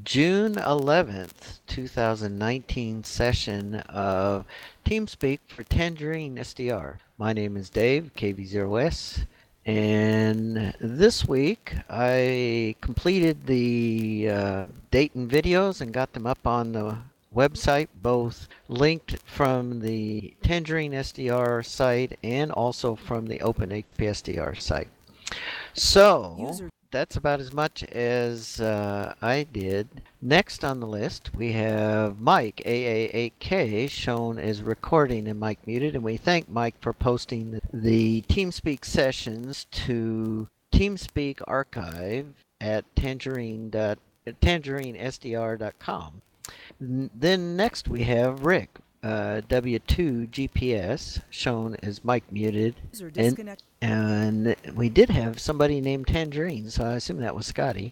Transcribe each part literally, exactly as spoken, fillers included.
June eleventh, twenty nineteen session of TeamSpeak for Tangerine S D R. My name is Dave, K V zero S, and this week I completed the uh, Dayton videos and got them up on the website, both linked from the Tangerine S D R site and also from the OpenHPSDR site. So, User. that's about as much as uh, I did. Next on the list, we have Mike, A A eight K, shown as recording and Mike muted. And we thank Mike for posting the TeamSpeak sessions to TeamSpeak archive at tangerine. tangerine S D R dot com. Then next we have Rick, uh, W two G P S, shown as Mike muted. User And, disconnect. and we did have somebody named Tangerine, so I assume that was Scotty.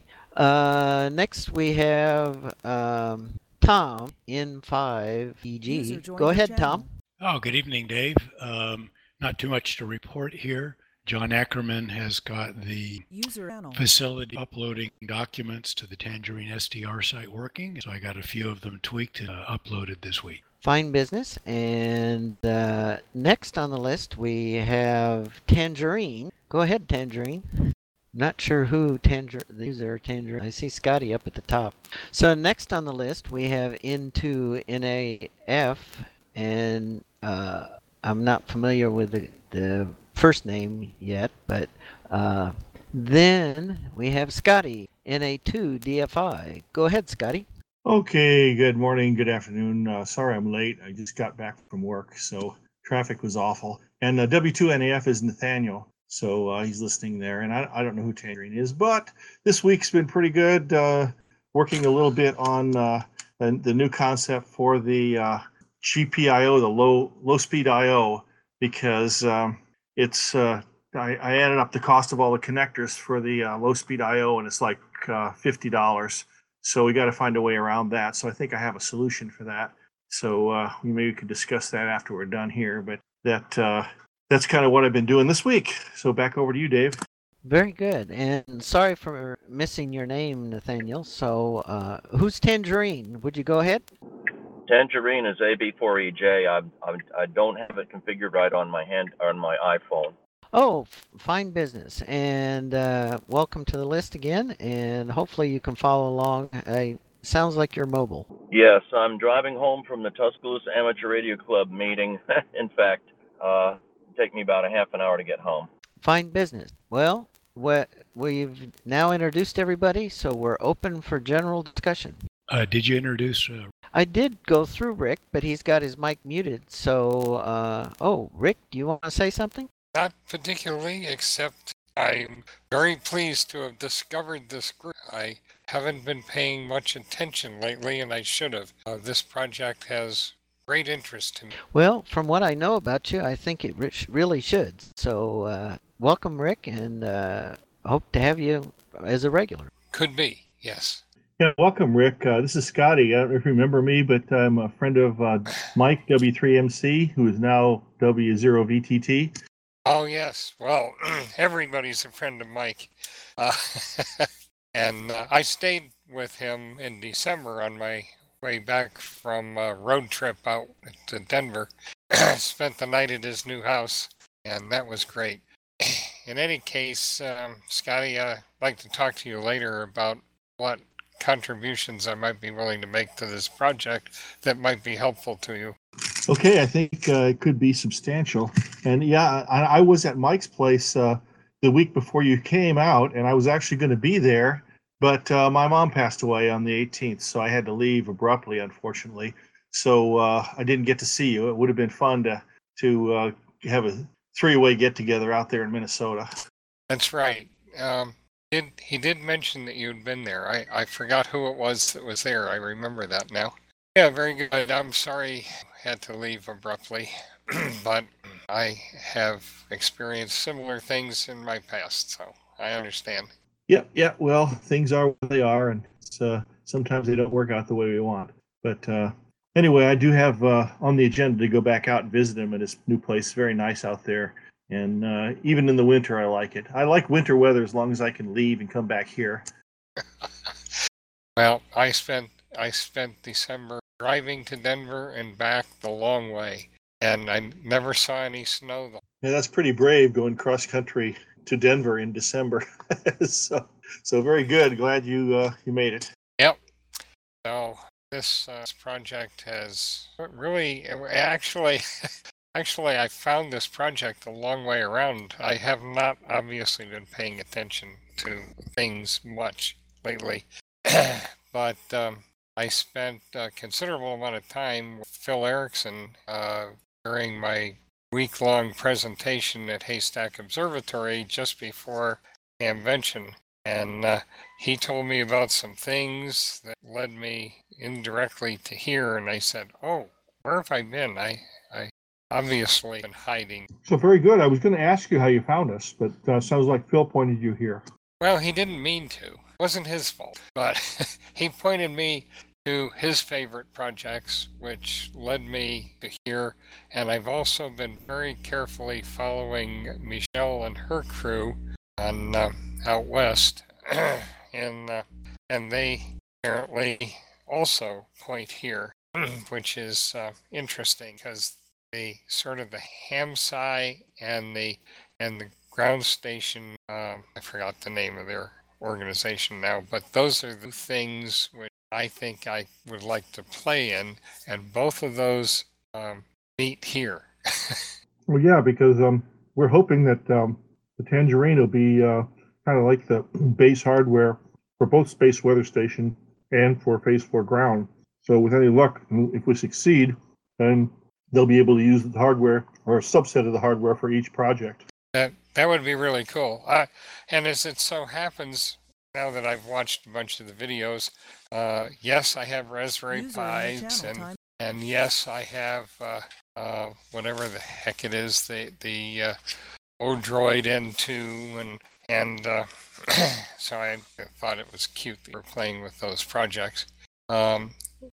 Uh, next we have um, Tom, N five E G. User joined Go your ahead, channel. Tom. Oh, good evening, Dave. Um, not too much to report here. John Ackerman has got the User channel. facility uploading documents to the Tangerine S D R site working, so I got a few of them tweaked and uh, uploaded this week. Fine business. And uh, next on the list we have Tangerine. Go ahead, Tangerine. Not sure who Tanger the user Tangerine. I see Scotty up at the top. So next on the list we have N two N A F, and uh, I'm not familiar with the, the first name yet, but uh, then we have Scotty, N A two D F I. Go ahead, Scotty. Okay, good morning, good afternoon. Uh, sorry I'm late. I just got back from work, so traffic was awful. And uh, W two N A F is Nathaniel, so uh, he's listening there. And I, I don't know who Tangerine is, but this week's been pretty good. Uh, working a little bit on uh, the, the new concept for the uh, G P I O, the low low speed I O, because um, it's uh, I, I added up the cost of all the connectors for the uh, low speed I O, and it's like uh, fifty dollars. So we got to find a way around that. So I think I have a solution for that. So uh, we maybe could discuss that after we're done here. But that uh, that's kind of what I've been doing this week. So back over to you, Dave. Very good. And sorry for missing your name, Nathaniel. So uh, who's Tangerine? Would you go ahead? Tangerine is A B four E J. I, I I don't have it configured right on my hand on my iPhone. Oh, f- fine business. And uh, welcome to the list again. And hopefully you can follow along. I, sounds like you're mobile. Yes, I'm driving home from the Tuscaloosa Amateur Radio Club meeting. In fact, uh, it take me about a half an hour to get home. Fine business. Well, what we've now introduced everybody, so we're open for general discussion. Uh, did you introduce? Uh, I did go through Rick, but he's got his mic muted. So, uh, oh, Rick, do you want to say something? Not particularly, except I'm very pleased to have discovered this group. I haven't been paying much attention lately, and I should have. Uh, this project has great interest to me. Well, from what I know about you, I think it re- really should. So, uh, welcome, Rick, and uh, hope to have you as a regular. Could be, yes. Yeah, welcome, Rick. Uh, this is Scotty. I don't know if you remember me, but I'm a friend of uh, Mike, W three M C, who is now W zero V T T. Oh, yes. Well, everybody's a friend of Mike. Uh, and uh, I stayed with him in December on my way back from a road trip out to Denver. Spent the night at his new house, and that was great. In any case, um, Scotty, I'd like to talk to you later about what contributions I might be willing to make to this project that might be helpful to you. Okay, I think uh, it could be substantial. And yeah, I, I was at Mike's place uh, the week before you came out, and I was actually going to be there, but uh, my mom passed away on the eighteenth, so I had to leave abruptly, unfortunately. So uh, I didn't get to see you. It would have been fun to to uh, have a three-way get-together out there in Minnesota. That's right. Um, did he did mention that you'd been there. I, I forgot who it was that was there. I remember that now. Yeah, very good. I'm sorry I had to leave abruptly, but I have experienced similar things in my past, so I understand. Yep, yeah, well, things are what they are, and it's, uh, sometimes they don't work out the way we want. But uh, anyway, I do have uh, on the agenda to go back out and visit him at his new place. Very nice out there. And uh, even in the winter, I like it. I like winter weather as long as I can leave and come back here. Well, I spent I spent December driving to Denver and back the long way, and I never saw any snow. The Yeah, that's pretty brave going cross country to Denver in December. so, so very good. Glad you uh, you made it. Yep. So this, uh, this project has really actually actually I found this project a long way around. I have not obviously been paying attention to things much lately, but um, I spent a considerable amount of time with Phil Erickson uh, during my week-long presentation at Haystack Observatory just before the invention. And uh, he told me about some things that led me indirectly to here. And I said, oh, where have I been? I, I obviously been hiding. So very good. I was going to ask you how you found us, but uh, sounds like Phil pointed you here. Well, he didn't mean to. It wasn't his fault. But he pointed me to his favorite projects, which led me to here. And I've also been very carefully following Michelle and her crew on uh, out west, and uh, and they apparently also point here, which is uh, interesting because the sort of the Hamsai and the and the ground station. Uh, I forgot the name of their organization now, but those are the things which I think I would like to play in, and both of those um, meet here. Well, yeah, because um, we're hoping that um, the Tangerine will be uh, kind of like the base hardware for both Space Weather Station and for Phase four ground. So with any luck, if we succeed, then they'll be able to use the hardware or a subset of the hardware for each project. That that would be really cool. Uh, and as it so happens, now that I've watched a bunch of the videos, uh, yes, I have Raspberry Pis, and and yes, I have uh, uh, whatever the heck it is, the the uh, Odroid N two, and and uh, so I thought it was cute that we're playing with those projects, um,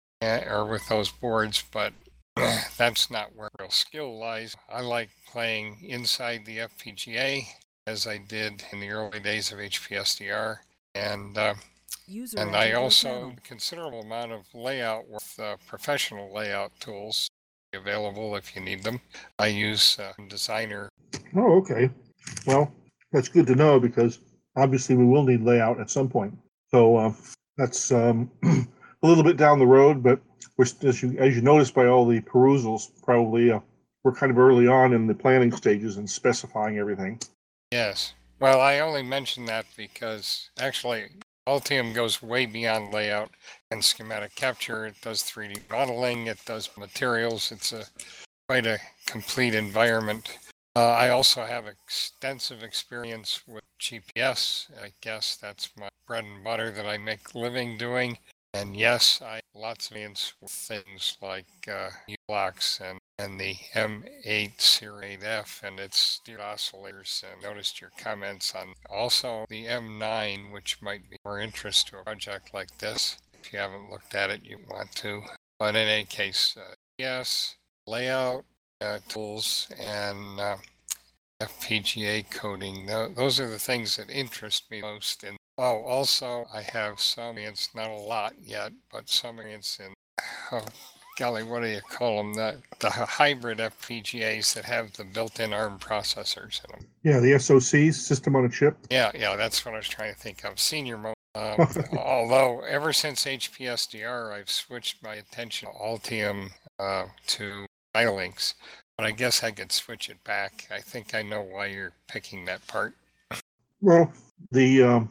or with those boards, but that's not where real skill lies. I like playing inside the F P G A, as I did in the early days of H P S D R, and uh, and I also a considerable amount of layout with uh, professional layout tools available if you need them. I use uh, Designer. Oh, okay. Well, that's good to know because obviously we will need layout at some point. So uh, that's um, a little bit down the road, but we're, as you as you notice by all the perusals, probably uh, we're kind of early on in the planning stages and specifying everything. Yes. Well, I only mention that because actually Altium goes way beyond layout and schematic capture. It does three D modeling. It does materials. It's a quite a complete environment. Uh, I also have extensive experience with G P S. I guess that's my bread and butter that I make a living doing. And yes, I have lots of experience with things like uh, U-Blocks and, and the M eight Series eight F and its steered oscillators. And noticed your comments on also the M nine, which might be more interest to a project like this. If you haven't looked at it, you want to. But in any case, uh, yes, layout, Uh, tools, and uh, F P G A coding. Those are the things that interest me most. And oh, also I have some experience, not a lot yet, but some experience in, oh golly, what do you call them? The, the hybrid F P G As that have the built-in ARM processors in them. Yeah, the S O Cs, system on a chip. Yeah, yeah, that's what I was trying to think of. Senior mode. Um, although ever since H P S D R, I've switched my attention to Altium uh, to Xilinx, but I guess I could switch it back. I think I know why you're picking that part. Well, the um,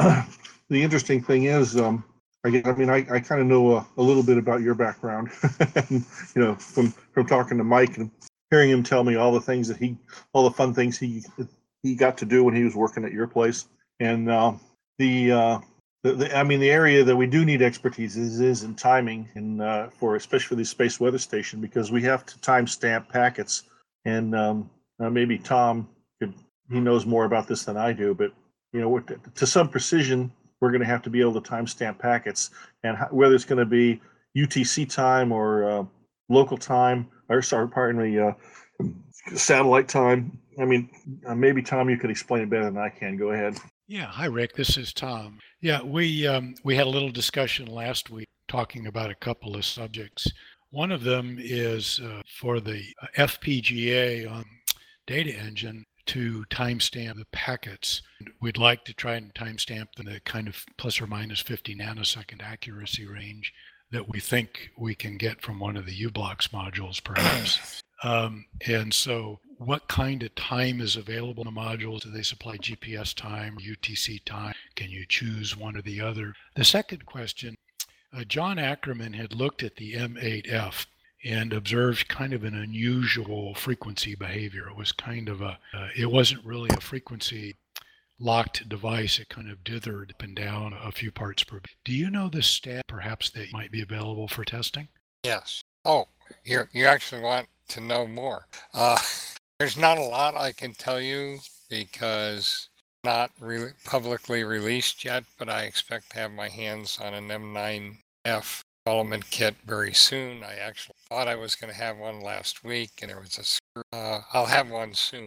the interesting thing is, um, I, I mean, I, I kind of know a, a little bit about your background, and, you know, from from talking to Mike and hearing him tell me all the things that he, all the fun things he he got to do when he was working at your place, and uh, the. Uh, The, the, I mean, the area that we do need expertise is, is in timing, and uh, for especially for the Space Weather Station, because we have to timestamp packets. And um, uh, maybe Tom could, he knows more about this than I do, but you know, to, to some precision, we're going to have to be able to timestamp packets, and how, whether it's going to be U T C time or uh, local time, or sorry, pardon me, uh, satellite time. I mean, uh, maybe Tom, you could explain it better than I can. Go ahead. Yeah, hi Rick. This is Tom. Yeah, we um, we had a little discussion last week talking about a couple of subjects. One of them is uh, for the F P G A um, data engine to timestamp the packets. We'd like to try and timestamp them in the kind of plus or minus fifty nanosecond accuracy range that we think we can get from one of the U-Blocks modules, perhaps. Um, and so what kind of time is available in the modules? Do they supply G P S time or U T C time? Can you choose one or the other? The second question, uh, John Ackerman had looked at the M eight F and observed kind of an unusual frequency behavior. It was kind of a, uh, it wasn't really a frequency locked device. It kind of dithered up and down a few parts per. Do you know the stat perhaps that might be available for testing? Yes. Oh, you you actually want to know more. Uh, there's not a lot I can tell you because not really publicly released yet, but I expect to have my hands on an M nine F development kit very soon. I actually thought I was going to have one last week, and there was a screw. Uh, I'll have one soon.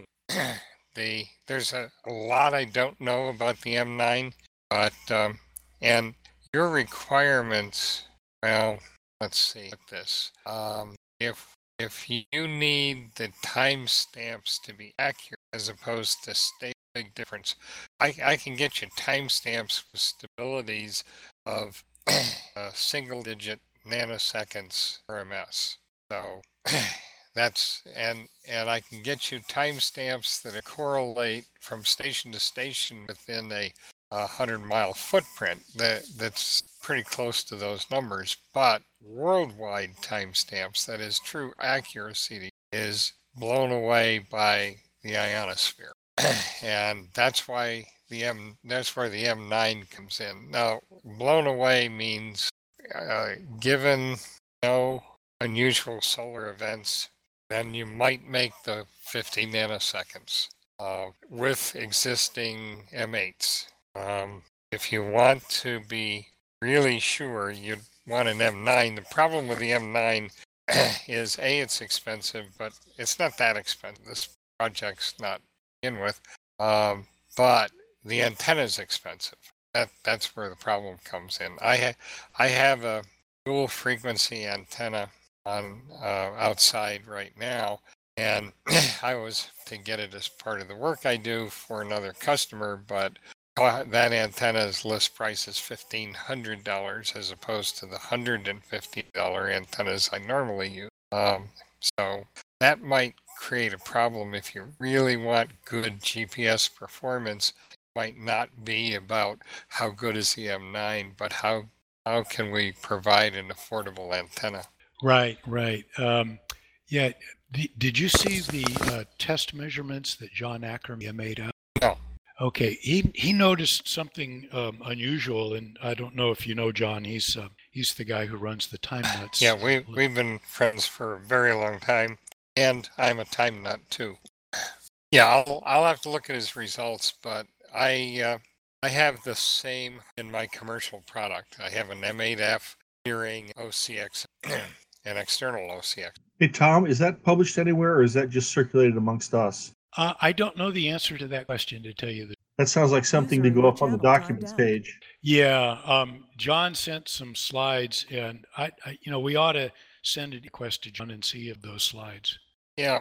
the there's a, a lot I don't know about the M nine, but um, and your requirements. Well, let's see this. Um, if if you need the timestamps to be accurate as opposed to stay big difference, I, I can get you timestamps with stabilities of a single digit nanoseconds R M S. So that's and and I can get you timestamps that correlate from station to station within a a hundred mile footprint that that's pretty close to those numbers, but worldwide timestamps, that is true accuracy, is blown away by the ionosphere. And that's why the M that's where the M nine comes in. Now, blown away means uh, given no unusual solar events, then you might make the fifty nanoseconds uh, with existing M eights. Um, if you want to be really sure, you'd want an M nine. The problem with the M nine is A, it's expensive, but it's not that expensive. This project's not to begin with. Um, but the antenna is expensive. That that's where the problem comes in. I ha- I have a dual frequency antenna on uh, outside right now, and I was to get it as part of the work I do for another customer, but that antenna's list price is fifteen hundred dollars as opposed to the one hundred fifty dollars antennas I normally use. Um, so that might create a problem if you really want good G P S performance. It might not be about how good is the M nine, but how how can we provide an affordable antenna? Right, right. Um, yeah. D- did you see the uh, test measurements that John Ackerman made up? No. Okay, he he noticed something um, unusual, and I don't know if you know John. He's uh, he's the guy who runs the Time Nuts. Yeah, we we've been friends for a very long time, and I'm a time nut too. Yeah, I'll I'll have to look at his results, but I uh, I have the same in my commercial product. I have an M eight F steering O C X, an external O C X. Hey, Tom, is that published anywhere or is that just circulated amongst us? Uh, I don't know the answer to that question, to tell you the. That sounds like something User to in go your up on the channel timed documents out. page. Yeah, um, John sent some slides, and I, I, you know, we ought to send a request to John and see if those slides. Yeah,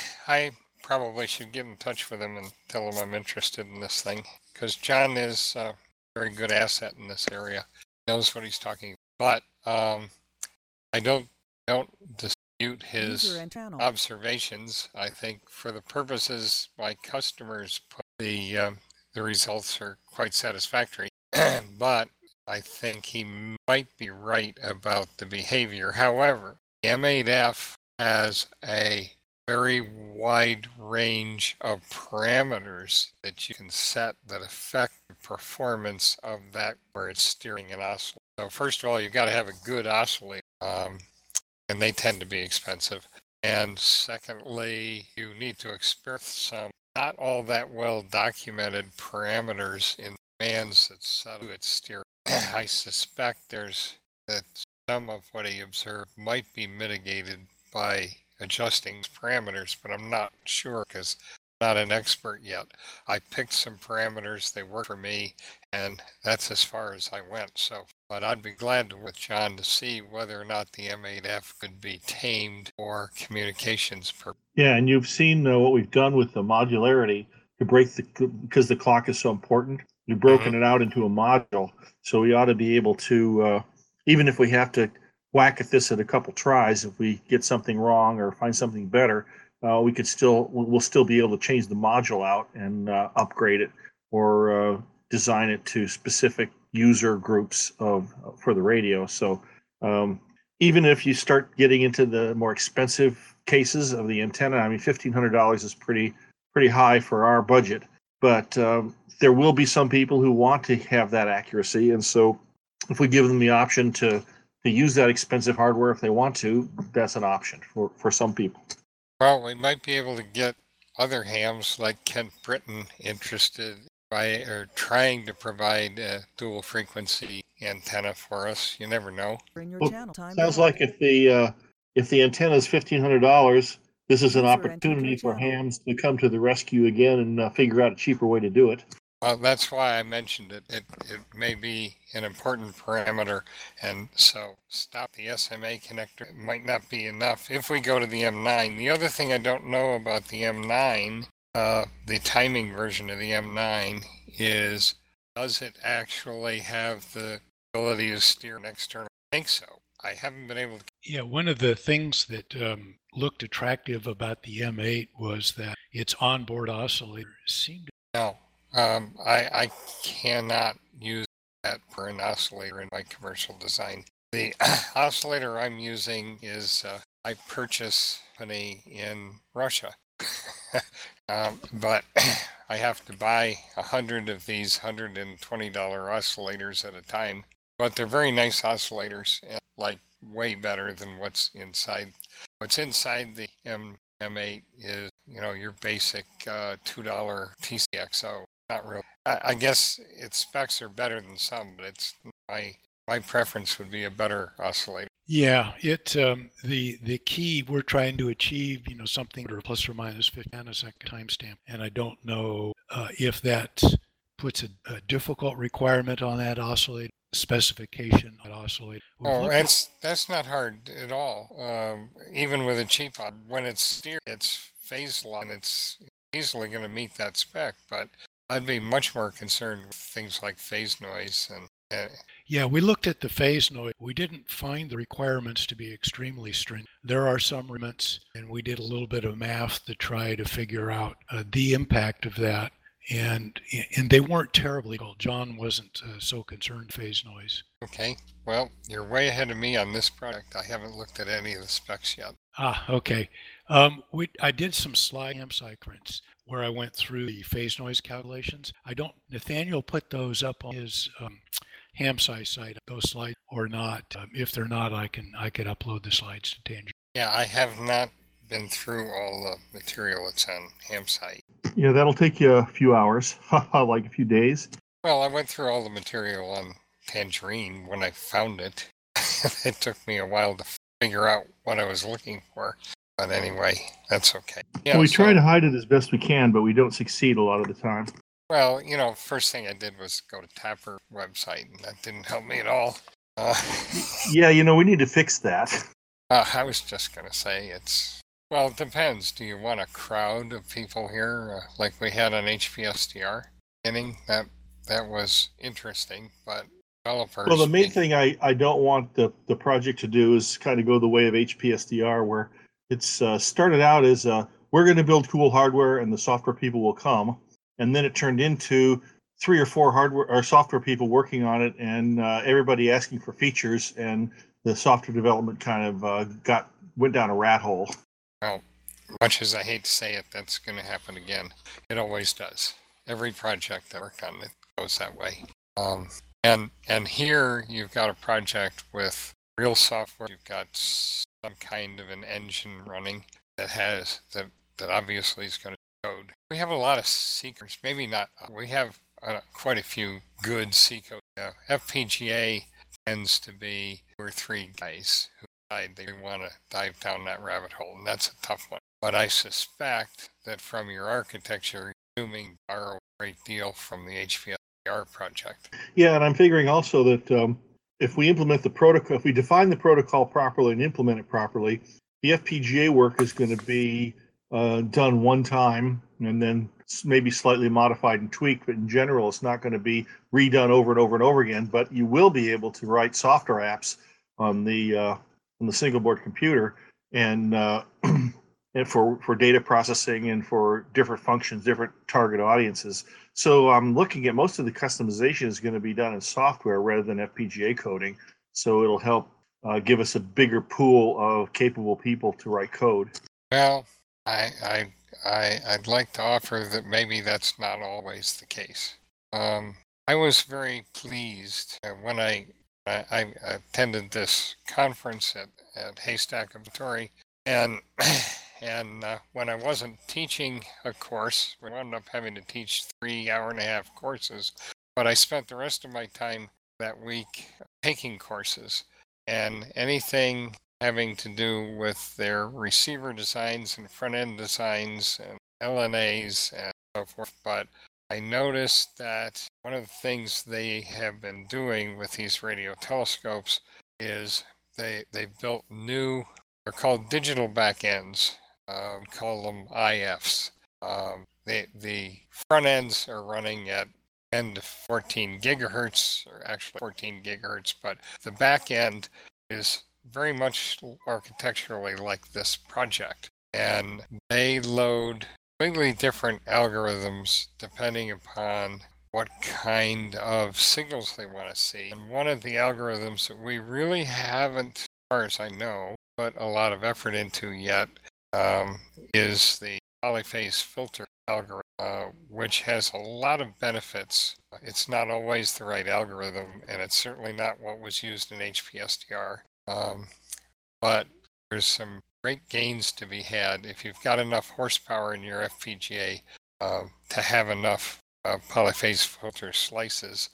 I probably should get in touch with him and tell him I'm interested in this thing, because John is a very good asset in this area. He knows what he's talking about. But um, I don't don't dispute his User and channel. observations. I think for the purposes my customers put, the um, the results are quite satisfactory. But I think he might be right about the behavior. However, the M eight F has a very wide range of parameters that you can set that affect the performance of that where it's steering an oscillator. So first of all, you've got to have a good oscillator, um, and they tend to be expensive. And secondly, you need to experiment some not all that well documented parameters in bands that set to its steering. I suspect there's that some of what he observed might be mitigated by adjusting parameters, but I'm not sure because not an expert yet. I picked some parameters, they work for me, and that's as far as I went. So, but I'd be glad to with John to see whether or not the M eight F could be tamed for communications purposes. Yeah, and you've seen uh, what we've done with the modularity to break the, because the clock is so important. We've broken Mhm. it out into a module, so we ought to be able to, uh, even if we have to whack at this at a couple tries, if we get something wrong or find something better, uh, we could still, we'll we'll still be able to change the module out and uh, upgrade it or uh, design it to specific user groups of for the radio. So um, even if you start getting into the more expensive cases of the antenna, I mean, fifteen hundred dollars is pretty pretty high for our budget. But um, there will be some people who want to have that accuracy, and so if we give them the option to to use that expensive hardware if they want to, that's an option for for some people. Well, we might be able to get other hams like Kent Britton interested by or trying to provide a dual frequency antenna for us. You never know. In your Well, channel time sounds out. like if the uh, if the antenna is fifteen hundred dollars, this is an User entered opportunity your for channel. hams to come to the rescue again and uh, figure out a cheaper way to do it. Well, that's why I mentioned it. It it may be an important parameter, and so stop the S M A connector. It might not be enough if we go to the M nine. The other thing I don't know about the M nine, uh, the timing version of the M nine, is does it actually have the ability to steer an external? I think so. I haven't been able to. Yeah, one of the things that um, looked attractive about the M eight was that its onboard oscillator seemed to. No, um, I I cannot use that for an oscillator in my commercial design. The oscillator I'm using is uh, I purchase company in Russia, um, but I have to buy a hundred of these one hundred twenty dollar oscillators at a time. But they're very nice oscillators, and like way better than what's inside. What's inside the M M8 is, you know, your basic uh, two dollar T C X O. Not really. I, I guess its specs are better than some, but it's my my preference would be a better oscillator. Yeah, it um, the the key we're trying to achieve, you know, something or plus or minus fifty nanosecond timestamp, and I don't know uh, if that puts a, a difficult requirement on that oscillator specification on oscillator. We've Oh, looked at- that's that's not hard at all. Um, even with a cheap one, when it's steered, it's phase line. It's easily going to meet that spec. But I'd be much more concerned with things like phase noise and. Uh, Yeah, we looked at the phase noise. We didn't find the requirements to be extremely stringent. There are some requirements, and we did a little bit of math to try to figure out uh, the impact of that. And and they weren't terribly cold. John wasn't uh, so concerned phase noise. okay, well, you're way ahead of me on this project. I haven't looked at any of the specs yet. Ah, okay. Um, we I did some slide ham cyclins where I went through the phase noise calculations. I don't. Nathaniel put those up on his um, ham size site. Those slides or not? Um, if they're not, I can I could upload the slides to Tangerine. Yeah, I have not been through all the material that's on Hamsite. Yeah, that'll take you a few hours, like a few days. Well, I went through all the material on Tangerine when I found it. It took me a while to figure out what I was looking for. But anyway, that's okay. Yeah, we so- try to hide it as best we can, but we don't succeed a lot of the time. Well, you know, first thing I did was go to Tapper website, and that didn't help me at all. Uh, Yeah, you know, we need to fix that. uh, I was just going to say it's, well, it depends. Do you want a crowd of people here uh, like we had on H P S D R? Beginning? That, that was interesting, but developers... Well, the main be- thing I, I don't want the, the project to do is kind of go the way of H P S D R, where it's uh, started out as uh, we're going to build cool hardware and the software people will come. And then it turned into three or four hardware or software people working on it, and uh, everybody asking for features, and the software development kind of uh, got went down a rat hole. Well, much as I hate to say it, that's going to happen again. It always does. Every project I work on, it goes that way. Um, and and here you've got a project with real software. You've got some kind of an engine running that has that that obviously is going to code. We have a lot of seekers. Maybe not. We have uh, quite a few good C code. Uh, F P G A tends to be two or three guys who decide they want to dive down that rabbit hole, and that's a tough one. but I suspect that from your architecture, you're assuming borrow a great deal from the H P S D R project. Yeah, and I'm figuring also that um, if we implement the protocol, if we define the protocol properly and implement it properly, the F P G A work is going to be uh, done one time and then maybe slightly modified and tweaked, but in general, it's not going to be redone over and over and over again. But you will be able to write software apps on the uh, on the single board computer and uh, and for for data processing and for different functions, different target audiences. So I'm looking at most of the customization is going to be done in software rather than F P G A coding. So it'll help uh, give us a bigger pool of capable people to write code. Well, I, I, I, I'd like to offer that maybe that's not always the case. Um, I was very pleased uh, when I, I, I attended this conference at, at Haystack Observatory, and and uh, when I wasn't teaching a course, we wound up having to teach three hour and a half courses, but I spent the rest of my time that week taking courses, and anything having to do with their receiver designs and front end designs and L N As and so forth. But I noticed that one of the things they have been doing with these radio telescopes is they they built new, they're called digital backends, um, call them I Fs. Um, they, the front ends are running at ten to fourteen gigahertz, or actually fourteen gigahertz, but the back end is very much architecturally like this project, and they load completely different algorithms depending upon what kind of signals they want to see. And one of the algorithms that we really haven't, as far as I know, put a lot of effort into yet um, is the polyphase filter algorithm, uh, which has a lot of benefits. It's not always the right algorithm, and it's certainly not what was used in H P S D R. Um, but there's some great gains to be had if you've got enough horsepower in your F P G A uh, to have enough uh, polyphase filter slices.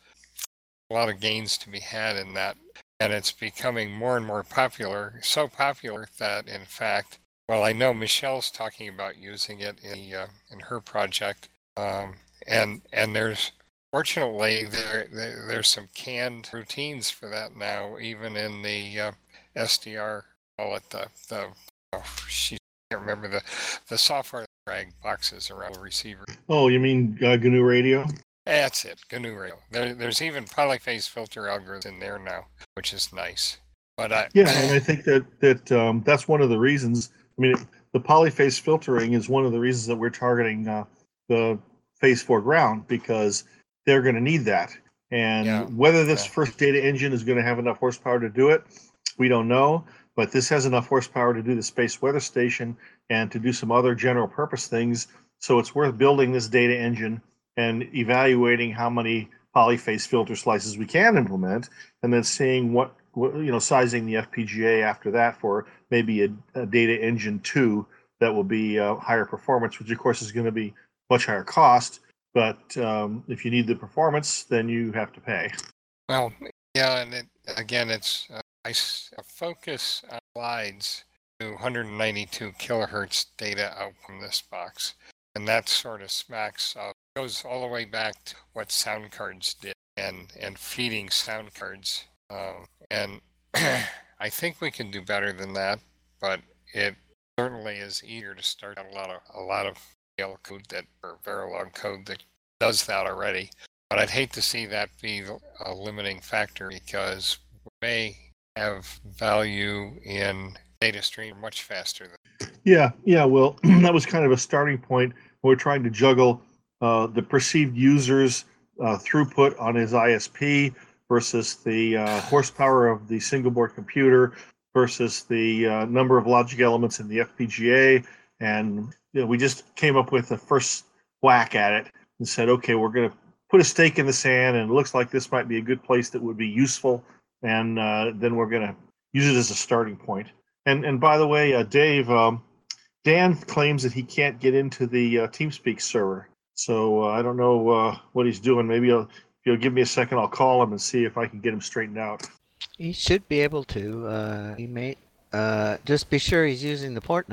A lot of gains to be had in that, and it's becoming more and more popular. So popular that, in fact, well, I know Michelle's talking about using it in uh, in her project, um, and and there's fortunately there, there there's some canned routines for that now, even in the uh, S D R, call it the, the oh, she can't remember the, the software drag boxes around the receiver. Oh, you mean uh, G N U Radio? That's it, G N U Radio. There, there's even polyphase filter algorithms in there now, which is nice. But I, yeah, and I think that that um, that's one of the reasons. I mean, the polyphase filtering is one of the reasons that we're targeting uh, the phase four ground, because they're going to need that. And Yeah, whether this yeah. first data engine is going to have enough horsepower to do it, we don't know, but this has enough horsepower to do the Space Weather Station and to do some other general purpose things. So it's worth building this data engine and evaluating how many polyphase filter slices we can implement, and then seeing what, what you know, sizing the F P G A after that for maybe a, a data engine two that will be uh, higher performance, which of course is going to be much higher cost. But um, if you need the performance, then you have to pay. Well, yeah, and it, again, it's uh, I s- uh, focus on slides to one hundred ninety-two kilohertz data out from this box, and that sort of smacks of, goes all the way back to what sound cards did and and feeding sound cards, um, and I think we can do better than that, but it certainly is easier to start a lot of a lot of L code that or Verilog code that does that already. But I'd hate to see that be a limiting factor, because we may have value in data stream much faster than. Yeah, yeah. Well, that was kind of a starting point. We're trying to juggle uh, the perceived user's uh, throughput on his I S P versus the uh, horsepower of the single board computer versus the uh, number of logic elements in the F P G A. And you know, we just came up with the first whack at it and said, okay, we're going to put a stake in the sand, and it looks like this might be a good place that would be useful. And uh, then we're going to use it as a starting point. And and by the way, uh, Dave, um, Dan claims that he can't get into the uh, TeamSpeak server. So uh, I don't know uh, what he's doing. Maybe he'll, if you'll give me a second, I'll call him and see if I can get him straightened out. He should be able to. Uh, he may uh, just be sure he's using the port number.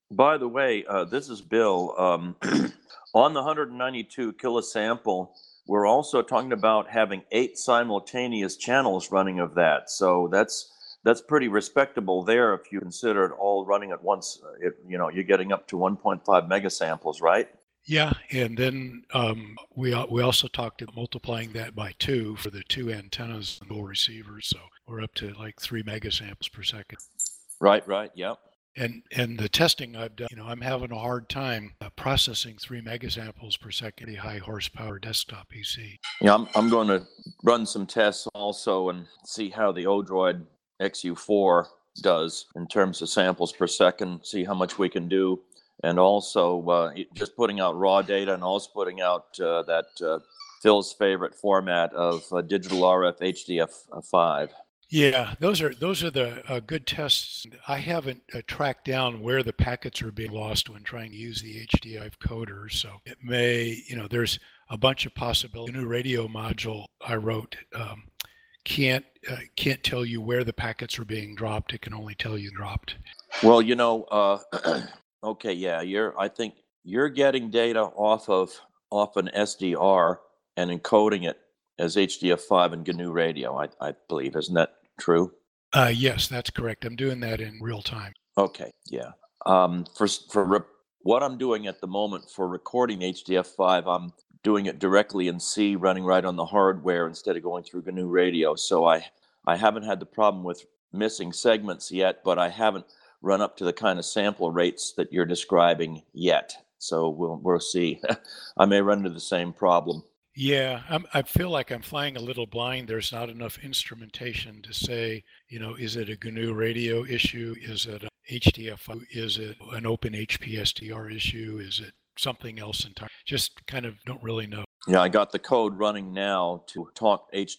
By the way, uh, this is Bill. Um, on the one hundred ninety-two kilosample, we're also talking about having eight simultaneous channels running of that. So that's that's pretty respectable there if you consider it all running at once. Uh, It, you know, you're getting up to one point five megasamples, right? Yeah, and then um, we al- we also talked about multiplying that by two for the two antennas and dual receivers, so we're up to like three megasamples per second. Right, right, yep. And and the testing I've done, you know, I'm having a hard time uh, processing three megasamples per second, a high horsepower desktop P C. Yeah, I'm I'm going to run some tests also and see how the Odroid X U four does in terms of samples per second, see how much we can do. And also uh, just putting out raw data and also putting out uh, that uh, Phil's favorite format of uh, digital R F H D F five. Yeah, those are those are the uh, good tests. I haven't uh, tracked down where the packets are being lost when trying to use the H D I coder. So it may, you know, there's a bunch of possibilities. The new radio module I wrote um, can't uh, can't tell you where the packets are being dropped. It can only tell you dropped. Well, you know, uh, okay, yeah, you're. I think you're getting data off of off an S D R and encoding it as H D F five and G N U radio. I, I believe, isn't that true? Uh, yes, that's correct. I'm doing that in real time. Okay, yeah. Um, for for re- what I'm doing at the moment for recording H D F five, I'm doing it directly in C, running right on the hardware instead of going through G N U radio. So I I haven't had the problem with missing segments yet, but I haven't run up to the kind of sample rates that you're describing yet. So we'll we'll see. I may run into the same problem. Yeah, I'm, I feel like I'm flying a little blind. There's not enough instrumentation to say, you know, is it a G N U radio issue? Is it a H D F? Is it an open H P S D R issue? Is it something else entirely? Just kind of don't really know. Yeah, I got the code running now to talk H-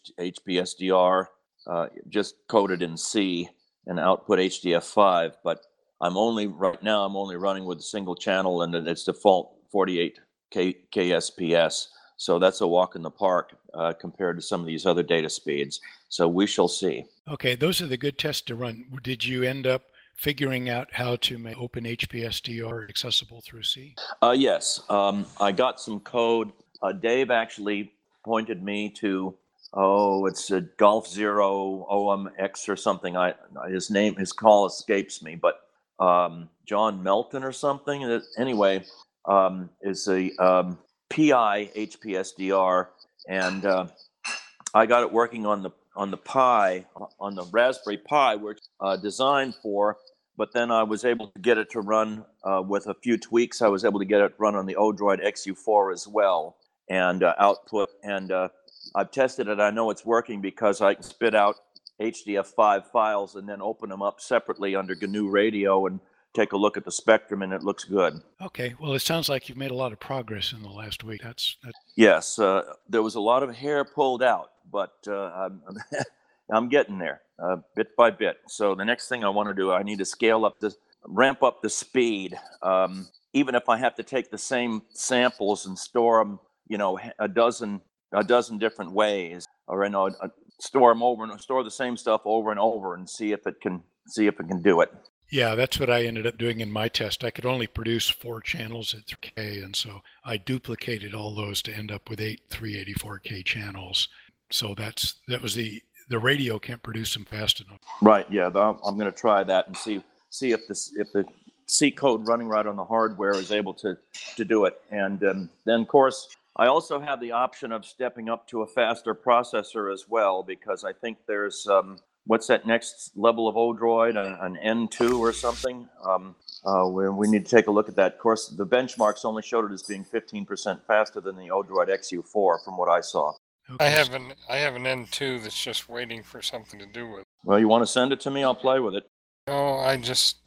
HPSDR, uh, just coded in C and output H D F five, but I'm only, right now, I'm only running with a single channel and its default forty-eight K S P S. So that's a walk in the park uh, compared to some of these other data speeds. So we shall see. Okay, those are the good tests to run. Did you end up figuring out how to make open H P S D R accessible through C? Uh, yes, um, I got some code. Uh, Dave actually pointed me to, oh, it's a Golf Zero O M X or something. I his name, his call escapes me, but um, John Melton or something. Anyway, um, is a um, P I H P S D R, and uh, I got it working on the on the Pi, on the Raspberry Pi, which uh, designed for. But then I was able to get it to run uh, with a few tweaks. I was able to get it run on the Odroid X U four as well, and uh, output. And uh, I've tested it. I know it's working because I can spit out H D F five files and then open them up separately under G N U radio and take a look at the spectrum, and it looks good. Okay, well, it sounds like you've made a lot of progress in the last week. That's, that's... Yes, uh, there was a lot of hair pulled out, but uh, I'm, I'm getting there uh, bit by bit. So the next thing I want to do, I need to scale up the, ramp up the speed. Um, even if I have to take the same samples and store them, you know, a dozen, a dozen different ways, or you know, store them over and store the same stuff over and over, and see if it can see if it can do it. Yeah, that's what I ended up doing in my test. I could only produce four channels at three K, and so I duplicated all those to end up with eight three eighty-four K channels. So that's that was the the radio can't produce them fast enough. Right. Yeah. I'm going to try that and see see if this if the C code running right on the hardware is able to to do it. And um, then, of course, I also have the option of stepping up to a faster processor as well, because I think there's um, what's that next level of Odroid, an N two or something. Um, uh, we, we need to take a look at that. Of course, the benchmarks only showed it as being fifteen percent faster than the Odroid X U four from what I saw. Okay. I have an I have an N two that's just waiting for something to do with it. Well, you want to send it to me? I'll play with it. No, I just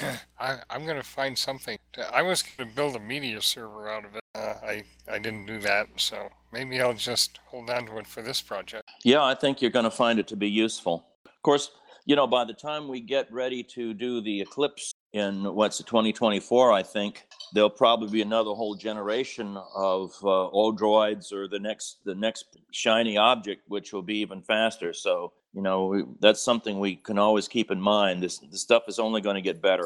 I I'm gonna find something. To, I was gonna build a media server out of it. Uh, I I didn't do that, so maybe I'll just hold on to it for this project. Yeah, I think you're going to find it to be useful. Of course, you know, by the time we get ready to do the eclipse in what's it, twenty twenty-four, I think there'll probably be another whole generation of uh, Odroids, or the next the next shiny object, which will be even faster. So, you know, we, that's something we can always keep in mind. This, this stuff is only going to get better.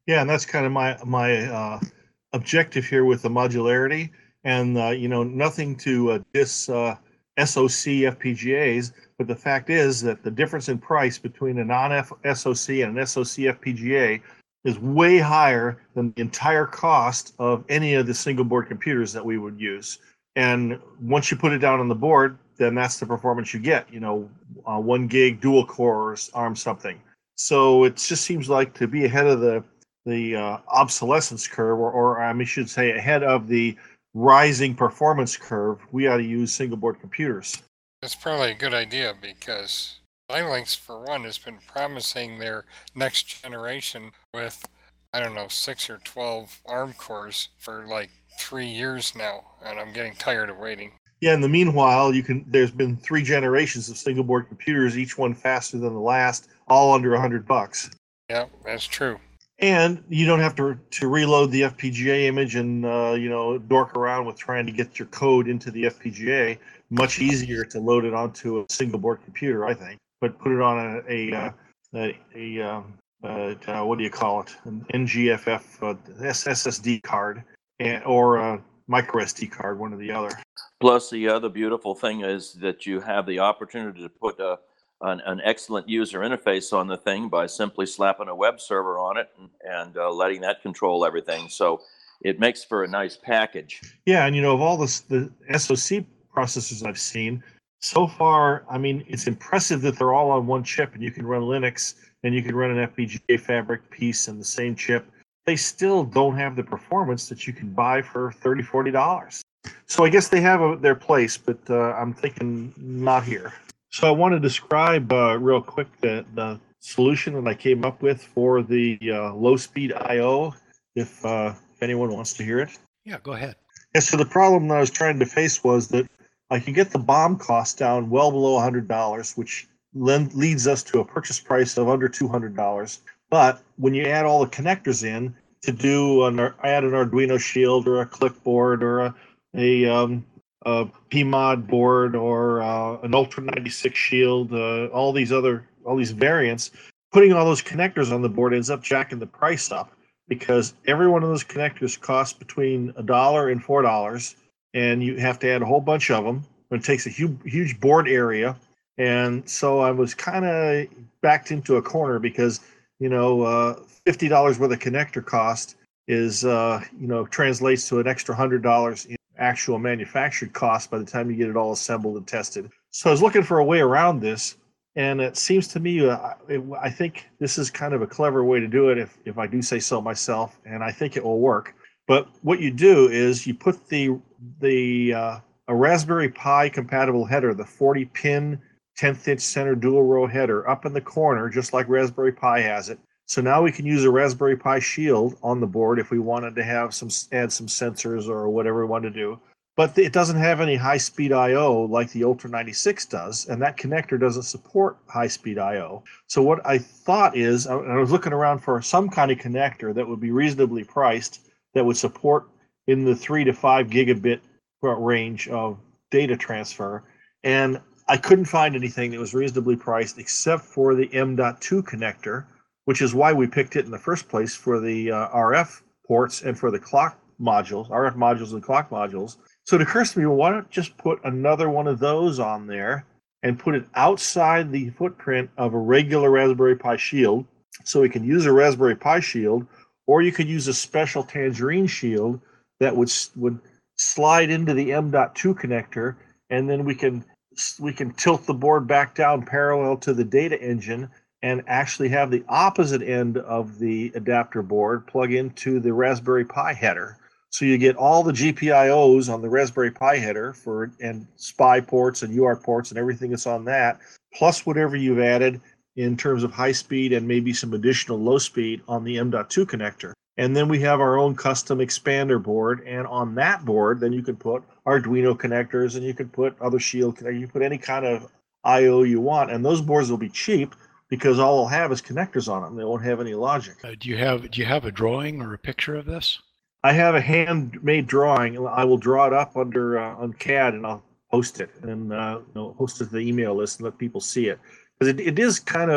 Yeah, and that's kind of my my uh, objective here with the modularity, and uh, you know, nothing to uh, diss uh, S O C F P G As, but the fact is that the difference in price between a non-S O C and an S O C F P G A is way higher than the entire cost of any of the single board computers that we would use. And once you put it down on the board, then that's the performance you get. You know, uh, one gig dual cores, ARM something. So it just seems like to be ahead of the the uh, obsolescence curve, or, or I should say ahead of the rising performance curve, we ought to use single board computers. It's probably a good idea because Xilinx, for one, has been promising their next generation with, I don't know, six or twelve ARM cores for like three years now, and I'm getting tired of waiting. Yeah, in the meanwhile, you can. There's been three generations of single board computers, each one faster than the last, all under a hundred bucks. Yeah, that's true. And you don't have to to reload the F P G A image and uh, you know dork around with trying to get your code into the F P G A. Much easier to load it onto a single board computer, I think. But put it on a a a, a um, uh, uh, what do you call it? An N G F F uh, S S D card, and, or a micro S D card, one or the other. Plus, the other beautiful thing is that you have the opportunity to put a An, an excellent user interface on the thing by simply slapping a web server on it and, and uh, letting that control everything. So it makes for a nice package. Yeah, and you know, of all this, the S O C processors I've seen so far, I mean, it's impressive that they're all on one chip, and you can run Linux and you can run an F P G A fabric piece in the same chip. They still don't have the performance that you can buy for thirty dollars, forty dollars. So I guess they have a, their place, but uh, I'm thinking not here. So I want to describe uh, real quick the, the solution that I came up with for the uh, low-speed I O, if, uh, if anyone wants to hear it. Yeah, go ahead. Yeah, so the problem that I was trying to face was that I could get the B O M cost down well below one hundred dollars, which lend, leads us to a purchase price of under two hundred dollars. But when you add all the connectors in to do an, add an Arduino Shield or a clipboard or a, a um, a P mod board or uh, an Ultra ninety-six Shield, uh, all these other, all these variants, putting all those connectors on the board ends up jacking the price up because every one of those connectors costs between a dollar and four dollars, and you have to add a whole bunch of them. It takes a huge, huge board area, and so I was kind of backed into a corner because you know uh, fifty dollars worth of connector cost is uh, you know translates to an extra one hundred dollars in actual manufactured cost by the time you get it all assembled and tested. So I was looking for a way around this, and it seems to me, uh, it, I think this is kind of a clever way to do it if, if I do say so myself, and I think it will work. But what you do is you put the, the uh, a Raspberry Pi compatible header, the forty pin tenth inch center dual row header up in the corner, just like Raspberry Pi has it. So now we can use a Raspberry Pi Shield on the board if we wanted to have some add some sensors or whatever we want to do. But it doesn't have any high-speed I O like the Ultra ninety-six does, and that connector doesn't support high-speed I O. So what I thought is, I was looking around for some kind of connector that would be reasonably priced, that would support in the three to five gigabit range of data transfer, and I couldn't find anything that was reasonably priced except for the M dot two connector, which is why we picked it in the first place for the uh, R F ports and for the clock modules, R F modules and clock modules. So it occurs to me, well, why not just put another one of those on there and put it outside the footprint of a regular Raspberry Pi Shield, so we can use a Raspberry Pi Shield, or you could use a special Tangerine Shield that would would slide into the M dot two connector, and then we can we can tilt the board back down parallel to the data engine and actually have the opposite end of the adapter board plug into the Raspberry Pi header. So you get all the G P I Os on the Raspberry Pi header for and S P I ports and U A R T ports and everything that's on that, plus whatever you've added in terms of high speed and maybe some additional low speed on the M dot two connector. And then we have our own custom expander board, and on that board, then you can put Arduino connectors, and you can put other Shield connectors, you can put any kind of I O you want, and those boards will be cheap because all they'll have is connectors on them. They won't have any logic. Uh, do you have do you have a drawing or a picture of this? I have a handmade drawing. I will draw it up under uh, on C A D, and I'll post it and uh, you know, post it to the email list and let people see it, because it, it is kind of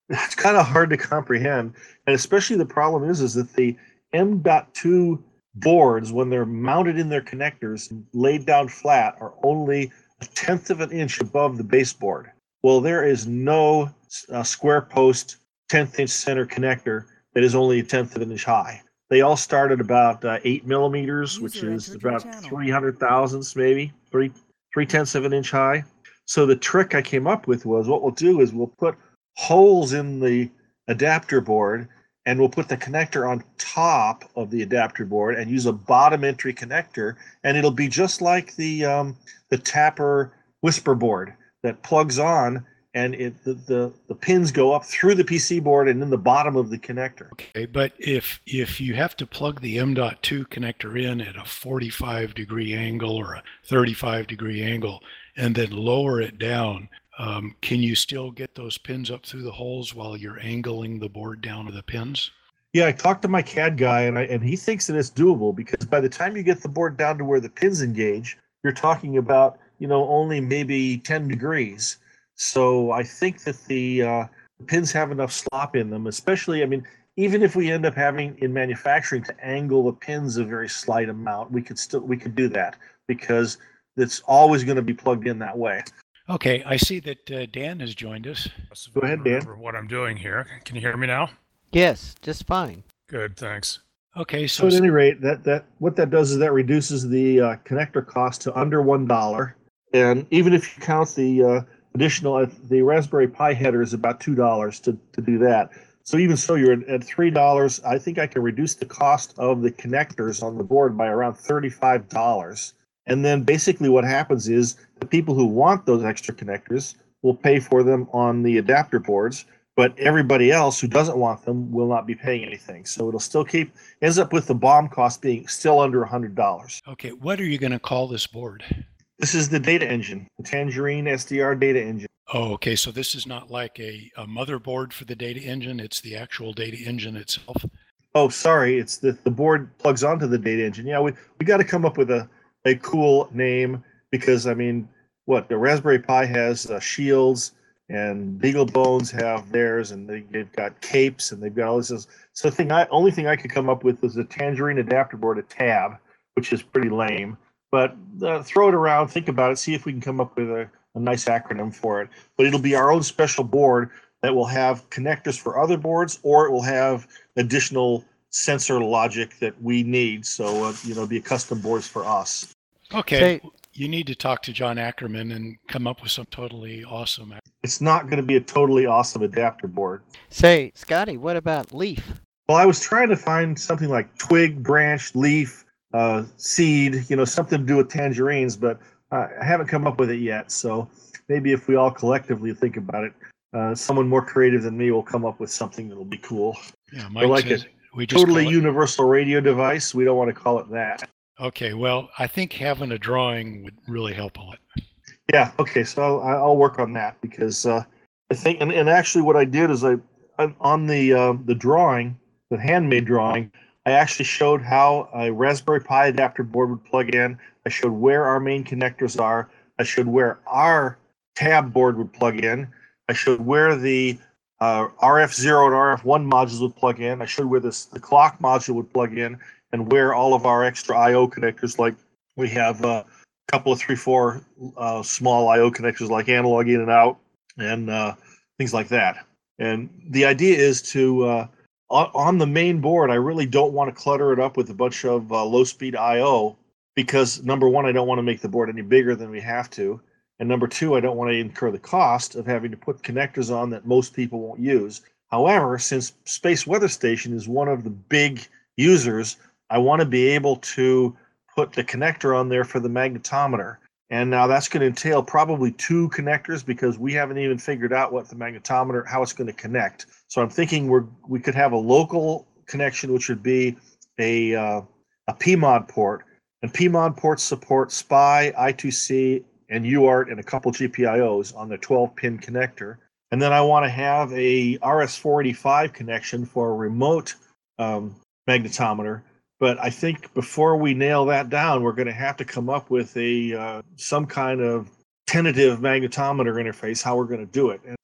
it's kind of hard to comprehend. And especially the problem is, is that the M dot two boards, when they're mounted in their connectors, laid down flat, are only a tenth of an inch above the baseboard. Well, there is no uh, square post tenth inch center connector that is only a tenth of an inch high. They all start at about uh, eight millimeters, User which is entered your about channel. three hundred thousandths, maybe three three tenths of an inch high. So the trick I came up with was, what we'll do is we'll put holes in the adapter board, and we'll put the connector on top of the adapter board and use a bottom entry connector, and it'll be just like the um, the Tapper Whisper board that plugs on, and it the, the the pins go up through the P C board and in the bottom of the connector. Okay, but if if you have to plug the M dot two connector in at a forty-five degree angle or a thirty-five degree angle and then lower it down, um, can you still get those pins up through the holes while you're angling the board down to the pins? Yeah, I talked to my C A D guy, and I, and he thinks that it's doable, because by the time you get the board down to where the pins engage, you're talking about, you know, only maybe ten degrees. So I think that the uh, pins have enough slop in them, especially, I mean, even if we end up having in manufacturing to angle the pins a very slight amount, we could still we could do that, because it's always going to be plugged in that way. Okay, I see that uh, Dan has joined us. Go ahead, Dan. Remember what I'm doing here. Can you hear me now? Yes, just fine. Good, thanks. Okay, So so at any rate, that that what that does is that reduces the uh, connector cost to under one dollar, and even if you count the uh, additional, uh, the Raspberry Pi header is about two dollars to to do that. So even so, you're at, at three dollars. I think I can reduce the cost of the connectors on the board by around thirty-five dollars. And then basically what happens is the people who want those extra connectors will pay for them on the adapter boards, but everybody else who doesn't want them will not be paying anything. So it'll still keep, ends up with the B O M cost being still under one hundred dollars. okay, what are you going to call this board? This is the data engine, the Tangerine S D R data engine. Oh, okay, so this is not like a, a motherboard for the data engine, it's the actual data engine itself. Oh, sorry, it's the, the board plugs onto the data engine. Yeah, we, we got to come up with a, a cool name, because, I mean, what, the Raspberry Pi has uh, shields, and BeagleBones have theirs, and they, they've got capes, and they've got all this. So the thing I, only thing I could come up with was a Tangerine adapter board, a tab, which is pretty lame. But uh, throw it around, think about it, see if we can come up with a, a nice acronym for it. But it'll be our own special board that will have connectors for other boards, or it will have additional sensor logic that we need. So, uh, you know, be a custom boards for us. Okay, Say- you need to talk to John Ackerman and come up with some totally awesome. It's not going to be a totally awesome adapter board. Say, Scotty, what about Leaf? Well, I was trying to find something like twig, branch, leaf, uh, seed, you know, something to do with tangerines, but uh, I haven't come up with it yet. So maybe if we all collectively think about it, uh, someone more creative than me will come up with something that'll be cool. Yeah, Or Mike like says a we just totally call it- universal radio device. We don't want to call it that. Okay, well, I think having a drawing would really help a lot. Yeah. Okay. So I'll, I'll work on that, because uh, I think, and, and actually what I did is I, on the uh, the drawing, the handmade drawing, I actually showed how a Raspberry Pi adapter board would plug in. I showed where our main connectors are. I showed where our tab board would plug in. I showed where the uh, R F zero and R F one modules would plug in. I showed where this, the clock module would plug in, and where all of our extra I O connectors, like we have uh, a couple of three, four uh, small I O connectors like analog in and out, and uh, things like that. And the idea is to, uh, on, on the main board, I really don't want to clutter it up with a bunch of uh, low-speed I O, because number one, I don't want to make the board any bigger than we have to. And number two, I don't want to incur the cost of having to put connectors on that most people won't use. However, since Space Weather Station is one of the big users, I want to be able to put the connector on there for the magnetometer. And now that's going to entail probably two connectors, because we haven't even figured out what the magnetometer, how it's going to connect. So I'm thinking we're, we could have a local connection, which would be a, uh, a P mod port. And P mod ports support S P I, I two C, and U A R T, and a couple G P I Os on the twelve pin connector. And then I want to have a R S four eighty-five connection for a remote um, magnetometer. But I think before we nail that down, we're going to have to come up with a uh, some kind of tentative magnetometer interface, how we're going to do it. And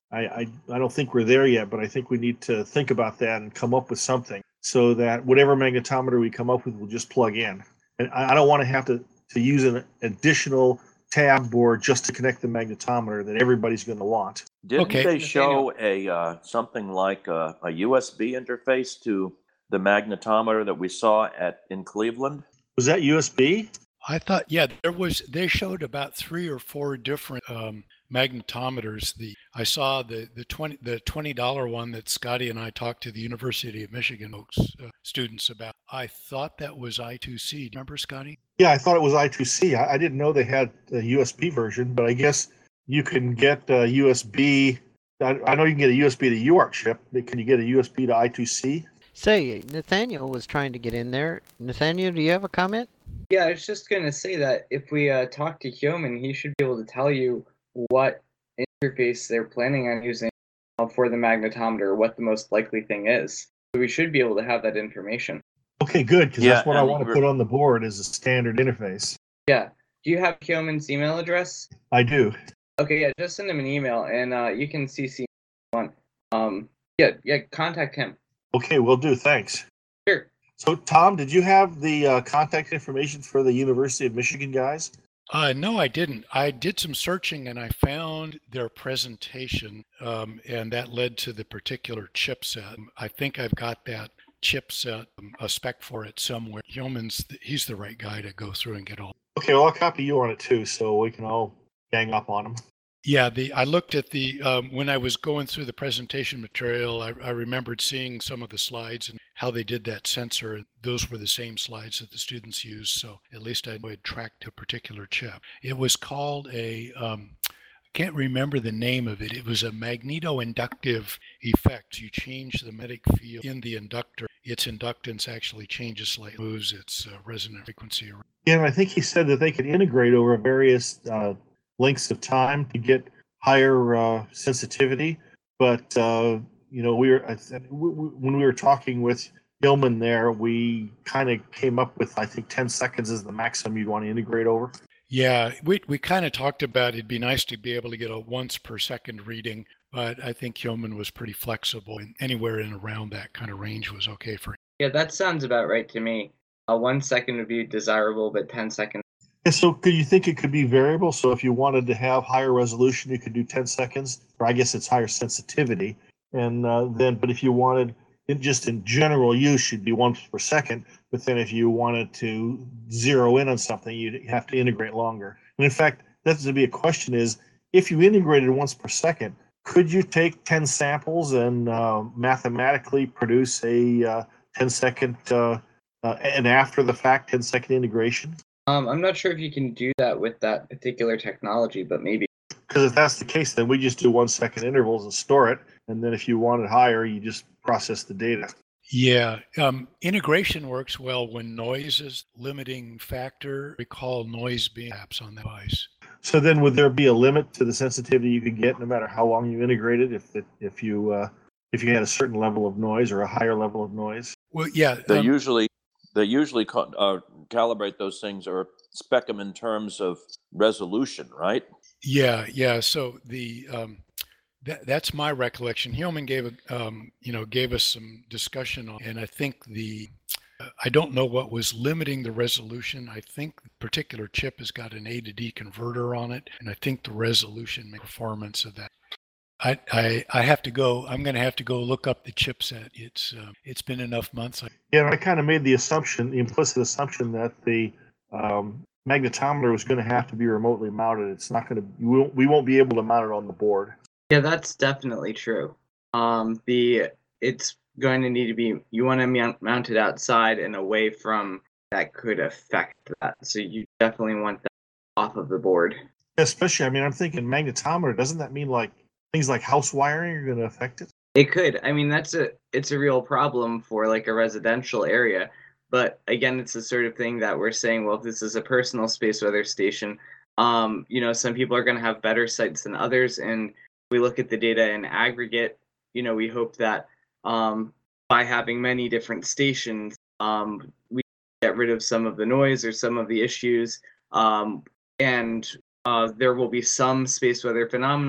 I, I, I don't think we're there yet, but I think we need to think about that and come up with something so that whatever magnetometer we come up with, we'll just plug in. And I, I don't want to have to, to use an additional tab board just to connect the magnetometer that everybody's going to want. Didn't Okay. they show a uh, something like a, a U S B interface to the magnetometer that we saw at in Cleveland? Was that U S B? I thought, yeah, there was. They showed about three or four different um, magnetometers. The I saw the the twenty the twenty dollar one that Scotty and I talked to the University of Michigan folks, uh, students about. I thought that was I two C. Remember, Scotty? Yeah, I thought it was I two C. I, I didn't know they had a U S B version, but I guess you can get a U S B. I, I know you can get a U S B to U A R T chip, but can you get a U S B to I two C? Say, Nathaniel was trying to get in there. Nathaniel, do you have a comment? Yeah, I was just going to say that if we uh, talk to Hyomin, he should be able to tell you what interface they're planning on using uh, for the magnetometer, what the most likely thing is. So we should be able to have that information. Okay, good, because Yeah, that's what I and want to we're- put on the board as a standard interface. Yeah. Do you have Hyomin's email address? I do. Okay, yeah, just send him an email, and uh, you can C C on. Um, yeah, yeah, contact him. Okay, will do. Thanks. Sure. So, Tom, did you have the uh, contact information for the University of Michigan guys? Uh, no, I didn't. I did some searching and I found their presentation, um, and that led to the particular chipset. I think I've got that chipset, um, a spec for it somewhere. Yeoman's, he's the right guy to go through and get all. Okay, well, I'll copy you on it too, so we can all gang up on them. Yeah, the I looked at the um, when I was going through the presentation material, I, I remembered seeing some of the slides and how they did that sensor. Those were the same slides that the students used, so at least I knew it tracked a particular chip. It was called a um, I can't remember the name of it. It was a magneto-inductive effect. You change the magnetic field in the inductor. Its inductance actually changes slightly, moves its uh, resonant frequency around. Yeah, and I think he said that they could integrate over various uh, lengths of time to get higher uh, sensitivity. But uh, you know, we were I th- we, we, when we were talking with Hillman there, we kind of came up with I think ten seconds is the maximum you'd want to integrate over. Yeah, we we kind of talked about it'd be nice to be able to get a once per second reading, but I think Hillman was pretty flexible, and anywhere in around that kind of range was okay for him. Yeah, that sounds about right to me. Uh, one second would be desirable, but ten seconds. And so could you think it could be variable? So if you wanted to have higher resolution, you could do ten seconds, or I guess it's higher sensitivity. And uh, then, but if you wanted it just in general use, you'd be once per second. But then if you wanted to zero in on something, you'd have to integrate longer. And in fact, that's to be a question is, if you integrated once per second, could you take ten samples and uh, mathematically produce a uh, ten second, uh, uh, and after the fact, ten second integration? Um, I'm not sure if you can do that with that particular technology, but maybe. Because if that's the case, then we just do one second intervals and store it. And then if you want it higher, you just process the data. Yeah, um, integration works well when noise is limiting factor. Recall noise being apps on the device. So then would there be a limit to the sensitivity you could get no matter how long you integrate it if it, if you uh, if you had a certain level of noise or a higher level of noise? Well, yeah. They um, usually they usually ca- uh, calibrate those things or spec them in terms of resolution, right? Yeah, yeah. So the um, that that's my recollection. Hillman gave a um, you know gave us some discussion on, and I think the uh, I don't know what was limiting the resolution. I think the particular chip has got an A to D converter on it, and I think the resolution performance of that. I, I I have to go. I'm going to have to go look up the chipset. It's uh, it's been enough months. Yeah, and I kind of made the assumption, the implicit assumption that the um, magnetometer was going to have to be remotely mounted. It's not going to. We won't, we won't be able to mount it on the board. Yeah, that's definitely true. Um, the it's going to need to be. You want to mount, mount it outside and away from that could affect that. So you definitely want that off of the board. Especially, I mean, I'm thinking magnetometer. Doesn't that mean like things like house wiring are going to affect it? It could. I mean, that's a it's a real problem for like a residential area. But again, it's the sort of thing that we're saying, well, if this is a personal space weather station, um, you know, some people are going to have better sites than others. And we look at the data in aggregate, you know, we hope that um, by having many different stations, um, we get rid of some of the noise or some of the issues. Um, and uh, there will be some space weather phenomena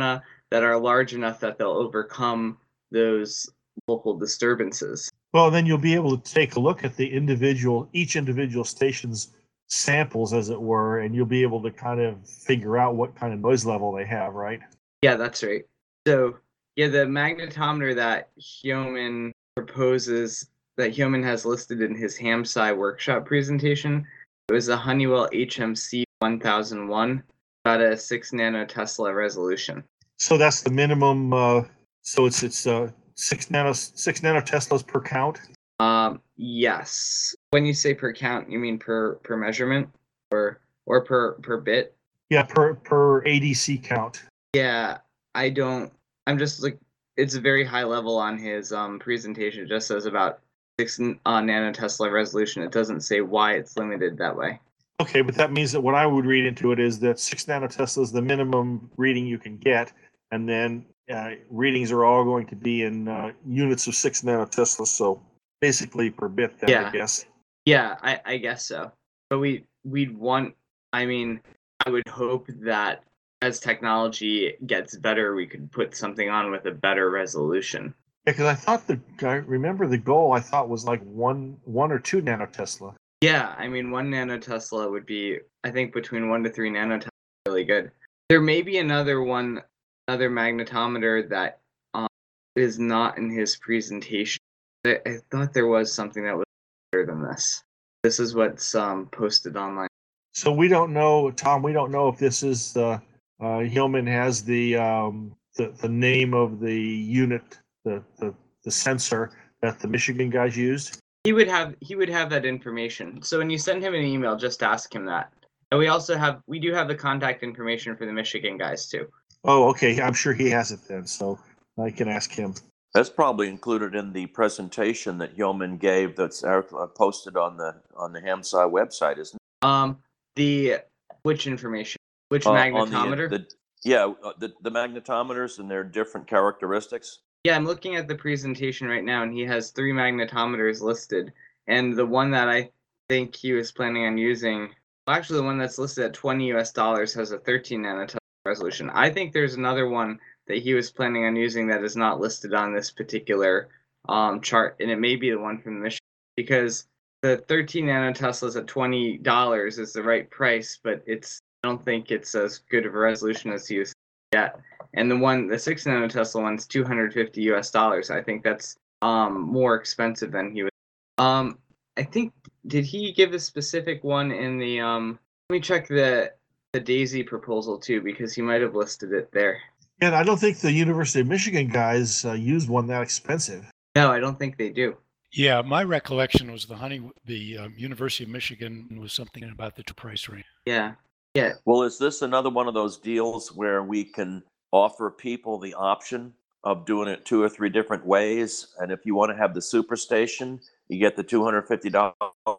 that are large enough that they'll overcome those local disturbances. Well, then you'll be able to take a look at the individual, each individual station's samples, as it were, and you'll be able to kind of figure out what kind of noise level they have, right? Yeah, that's right. So, yeah, the magnetometer that Hyomin proposes, that Hyomin has listed in his HamSci workshop presentation, it was a Honeywell H M C one thousand one, got a six nanotesla resolution. So that's the minimum. Uh, so it's it's uh, six nano six nanoteslas per count. Um, yes. When you say per count, you mean per per measurement, or or per per bit? Yeah, per per A D C count. Yeah, I don't. I'm just like, it's a very high level on his um presentation. It just says about six uh, nanotesla resolution. It doesn't say why it's limited that way. Okay, but that means that what I would read into it is that six nanotesla is the minimum reading you can get, and then uh, readings are all going to be in uh, units of six nanotesla. So basically per bit, then, Yeah. I guess. Yeah, I, I guess so. But we we'd want. I mean, I would hope that as technology gets better, we could put something on with a better resolution. Yeah, because I thought the I remember the goal I thought was like one one or two nanotesla. Yeah, I mean, one nanotesla would be, I think, between one to three nanotesla, really good. There may be another one, another magnetometer that um, is not in his presentation. I, I thought there was something that was better than this. This is what's um, posted online. So we don't know, Tom. We don't know if this is uh, uh, Hillman has the, um, the the name of the unit, the, the the sensor that the Michigan guys used. He would have he would have that information. So when you send him an email, just ask him that. And we also have we do have the contact information for the Michigan guys too. Oh, okay. I'm sure he has it then, so I can ask him. That's probably included in the presentation that Yeoman gave that's uh, posted on the on the HamSci website, isn't it? Um, the which information? Which Uh, on the- magnetometer? the- yeah, uh, the, the magnetometers and their different characteristics. Yeah, I'm looking at the presentation right now, and he has three magnetometers listed. And the one that I think he was planning on using, well, actually, the one that's listed at twenty U S dollars has a thirteen nanotesla resolution. I think there's another one that he was planning on using that is not listed on this particular um, chart, and it may be the one from the Michigan, because the thirteen nanoteslas at twenty dollars is the right price, but it's I don't think it's as good of a resolution as he was yet. And the one, the six nanotesla one's two hundred fifty U S dollars. I think that's um more expensive than he was. Um, I think did he give a specific one in the um? Let me check the the DAISY proposal too, because he might have listed it there. And I don't think the University of Michigan guys uh, used one that expensive. No, I don't think they do. Yeah, my recollection was the honey, the um, University of Michigan was something about the price range. Yeah, yeah. Well, is this another one of those deals where we can offer people the option of doing it two or three different ways? And if you want to have the superstation, you get the two hundred fifty dollars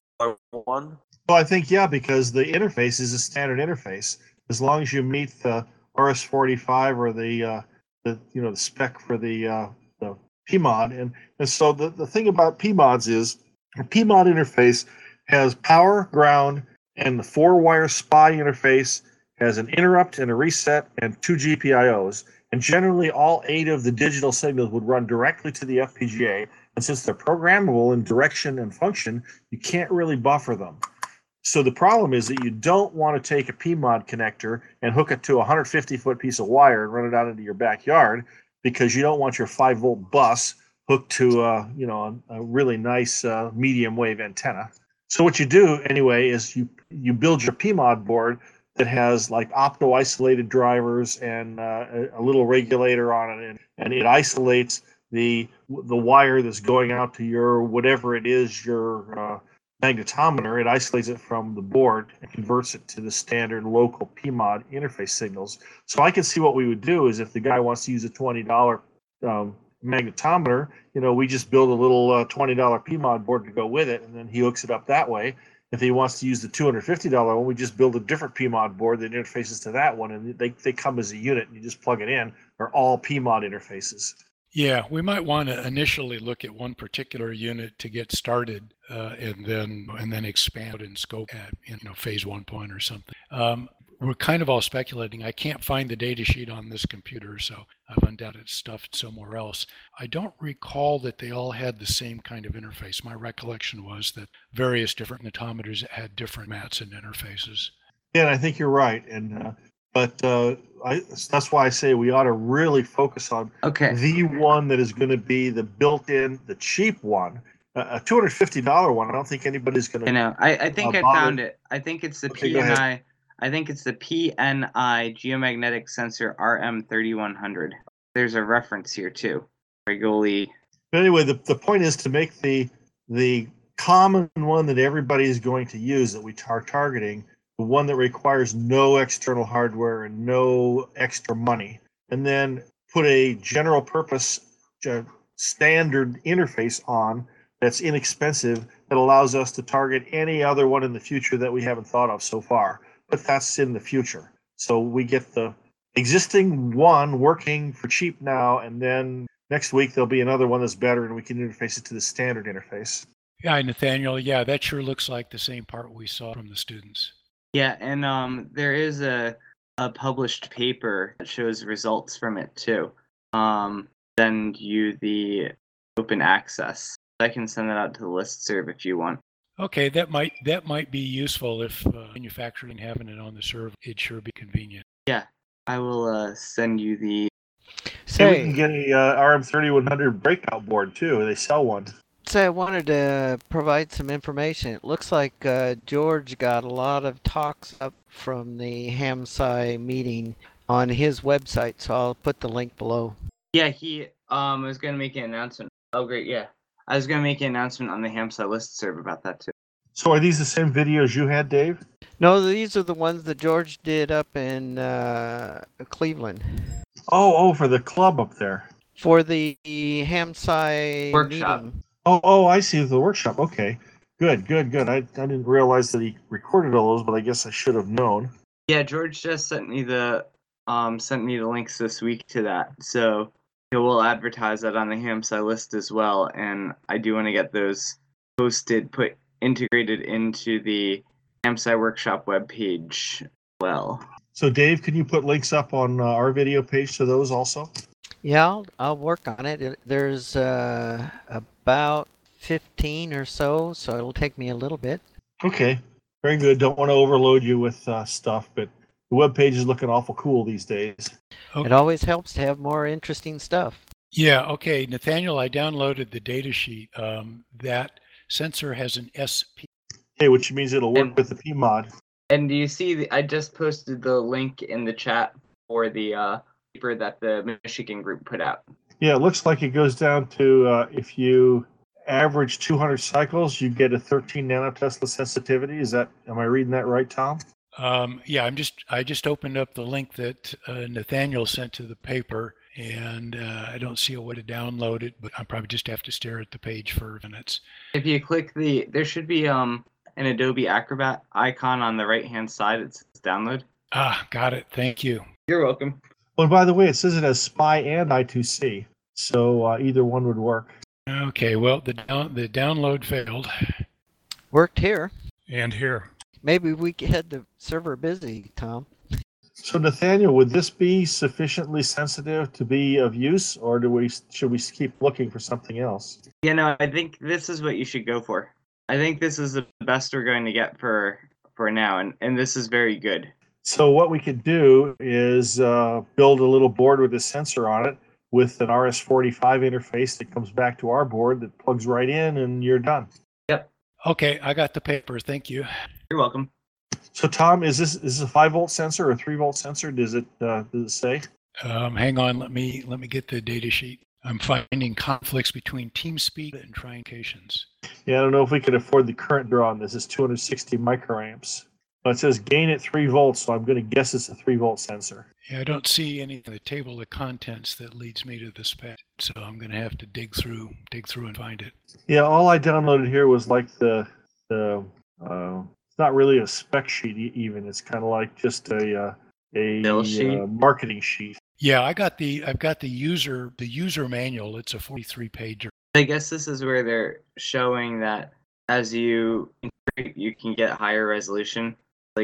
one? Well, I think, yeah, because the interface is a standard interface. As long as you meet the R S forty-five or the, uh, the you know, the spec for the, uh, the P mod. And, and so the, the thing about P mods is a P mod interface has power, ground, and the four-wire S P I interface has an interrupt and a reset and two G P I Os. And generally, all eight of the digital signals would run directly to the F P G A. And since they're programmable in direction and function, you can't really buffer them. So the problem is that you don't want to take a P mod connector and hook it to a one hundred fifty foot piece of wire and run it out into your backyard, because you don't want your five volt bus hooked to a, you know, a, a really nice uh, medium wave antenna. So what you do anyway is you you build your P mod board that has like opto isolated drivers and uh, a, a little regulator on it, and, and it isolates the the wire that's going out to your whatever it is your uh, magnetometer. It isolates it from the board and converts it to the standard local P mod interface signals. So I can see what we would do is if the guy wants to use a twenty dollar um, magnetometer, you know, we just build a little uh, twenty dollar P mod board to go with it, and then he hooks it up that way. If he wants to use the two hundred fifty dollar one, we just build a different P mod board that interfaces to that one, and they, they come as a unit, and you just plug it in. They're all P mod interfaces. Yeah, we might want to initially look at one particular unit to get started, uh, and then and then expand in scope at, you know, phase one point or something. Um, we're kind of all speculating. I can't find the data sheet on this computer, so I've undoubted stuffed somewhere else. I don't recall that they all had the same kind of interface. My recollection was that various different natometers had different mats and interfaces. Yeah, and I think you're right. And uh, but uh, I, that's why I say we ought to really focus on Okay. the one that is going to be the built-in, the cheap one. Uh, a two hundred fifty dollars one, I don't think anybody's going I to. know. I, I think Uh, I bother- found it. I think it's the Okay, go ahead. P N I. I think it's the P N I geomagnetic sensor R M thirty-one hundred. There's a reference here too. Regoli. But anyway, the, the point is to make the the common one that everybody is going to use that we are targeting, the one that requires no external hardware and no extra money, and then put a general purpose uh, standard interface on that's inexpensive that allows us to target any other one in the future that we haven't thought of so far. But that's in the future. So we get the existing one working for cheap now, and then next week there'll be another one that's better, and we can interface it to the standard interface. Yeah, Nathaniel, yeah, that sure looks like the same part we saw from the students. Yeah, and um, there is a a published paper that shows results from it too. Um, send you the open access. I can send that out to the listserv if you want. Okay, that might that might be useful if uh, manufacturing having it on the server. It'd sure be convenient. Yeah, I will uh, send you the. Say we can Say, get a uh, R M thirty-one hundred breakout board too. They sell one. say I wanted to provide some information. It looks like uh, George got a lot of talks up from the HamSci meeting on his website, so I'll put the link below. Yeah, he um was gonna make an announcement. Oh, great, yeah. I was gonna make an announcement on the HamSci listserv about that too. So are these the same videos you had, Dave? No, these are the ones that George did up in uh, Cleveland Oh, oh, for the club up there. for the HamSci Workshop. meeting. Oh, oh, I see the workshop. Okay, good, good, good. I, I didn't realize that he recorded all those, but I guess I should have known. Yeah, George just sent me the um sent me the links this week to that. So you know, we'll advertise that on the HamSci list as well, and I do want to get those posted, put integrated into the HamSci workshop webpage as well. So, Dave, can you put links up on uh, our video page to those also? Yeah, I'll, I'll work on it. It- There's uh, about fifteen or so, so it'll take me a little bit. Okay, very good. Don't want to overload you with uh, stuff, but the web page is looking awful cool these days. It always helps to have more interesting stuff. Yeah, okay, Nathaniel, I downloaded the data sheet. Um, that sensor has an S P. Hey, which means it'll work And- with the P mod. And do you see? The, I just posted the link in the chat for the uh, paper that the Michigan group put out. Yeah, it looks like it goes down to uh, if you average two hundred cycles, you get a thirteen nanotesla sensitivity. Is that, am I reading that right, Tom? Um, yeah, I'm just I just opened up the link that uh, Nathaniel sent to the paper, and uh, I don't see a way to download it, but I probably just have to stare at the page for minutes. If you click the, there should be um an Adobe Acrobat icon on the right hand side. It says download. Ah, got it. Thank you. You're welcome. Well, by the way, it says it has S P I and I two C, so uh, either one would work. Okay, well the down, the download failed. Worked here. And here. Maybe we had the server busy, Tom. So, Nathaniel, would this be sufficiently sensitive to be of use, or do we should we keep looking for something else? You know, I think this is what you should go for. I think this is the best we're going to get for for now, and, and this is very good. So what we could do is uh, build a little board with a sensor on it with an R S forty-five interface that comes back to our board that plugs right in, and you're done. Okay, I got the paper. Thank you. You're welcome. So, Tom, is this is this a five volt sensor or a three volt sensor? Does it uh, does it say? Um, hang on, let me let me get the data sheet. I'm finding conflicts between team speed and truncations. Yeah, I don't know if we could afford the current draw on this. It's two hundred sixty microamps. But it says gain at three volts, so I'm going to guess it's a three volt sensor. Yeah, I don't see any in the table of contents that leads me to the spec, so I'm going to have to dig through, dig through and find it. Yeah, all I downloaded here was like the the. Uh, it's not really a spec sheet e- even. It's kind of like just a uh, a Bill sheet? uh, marketing sheet. Yeah, I got the I've got the user the user manual. It's a forty-three pager. I guess this is where they're showing that as you integrate, you can get higher resolution. Like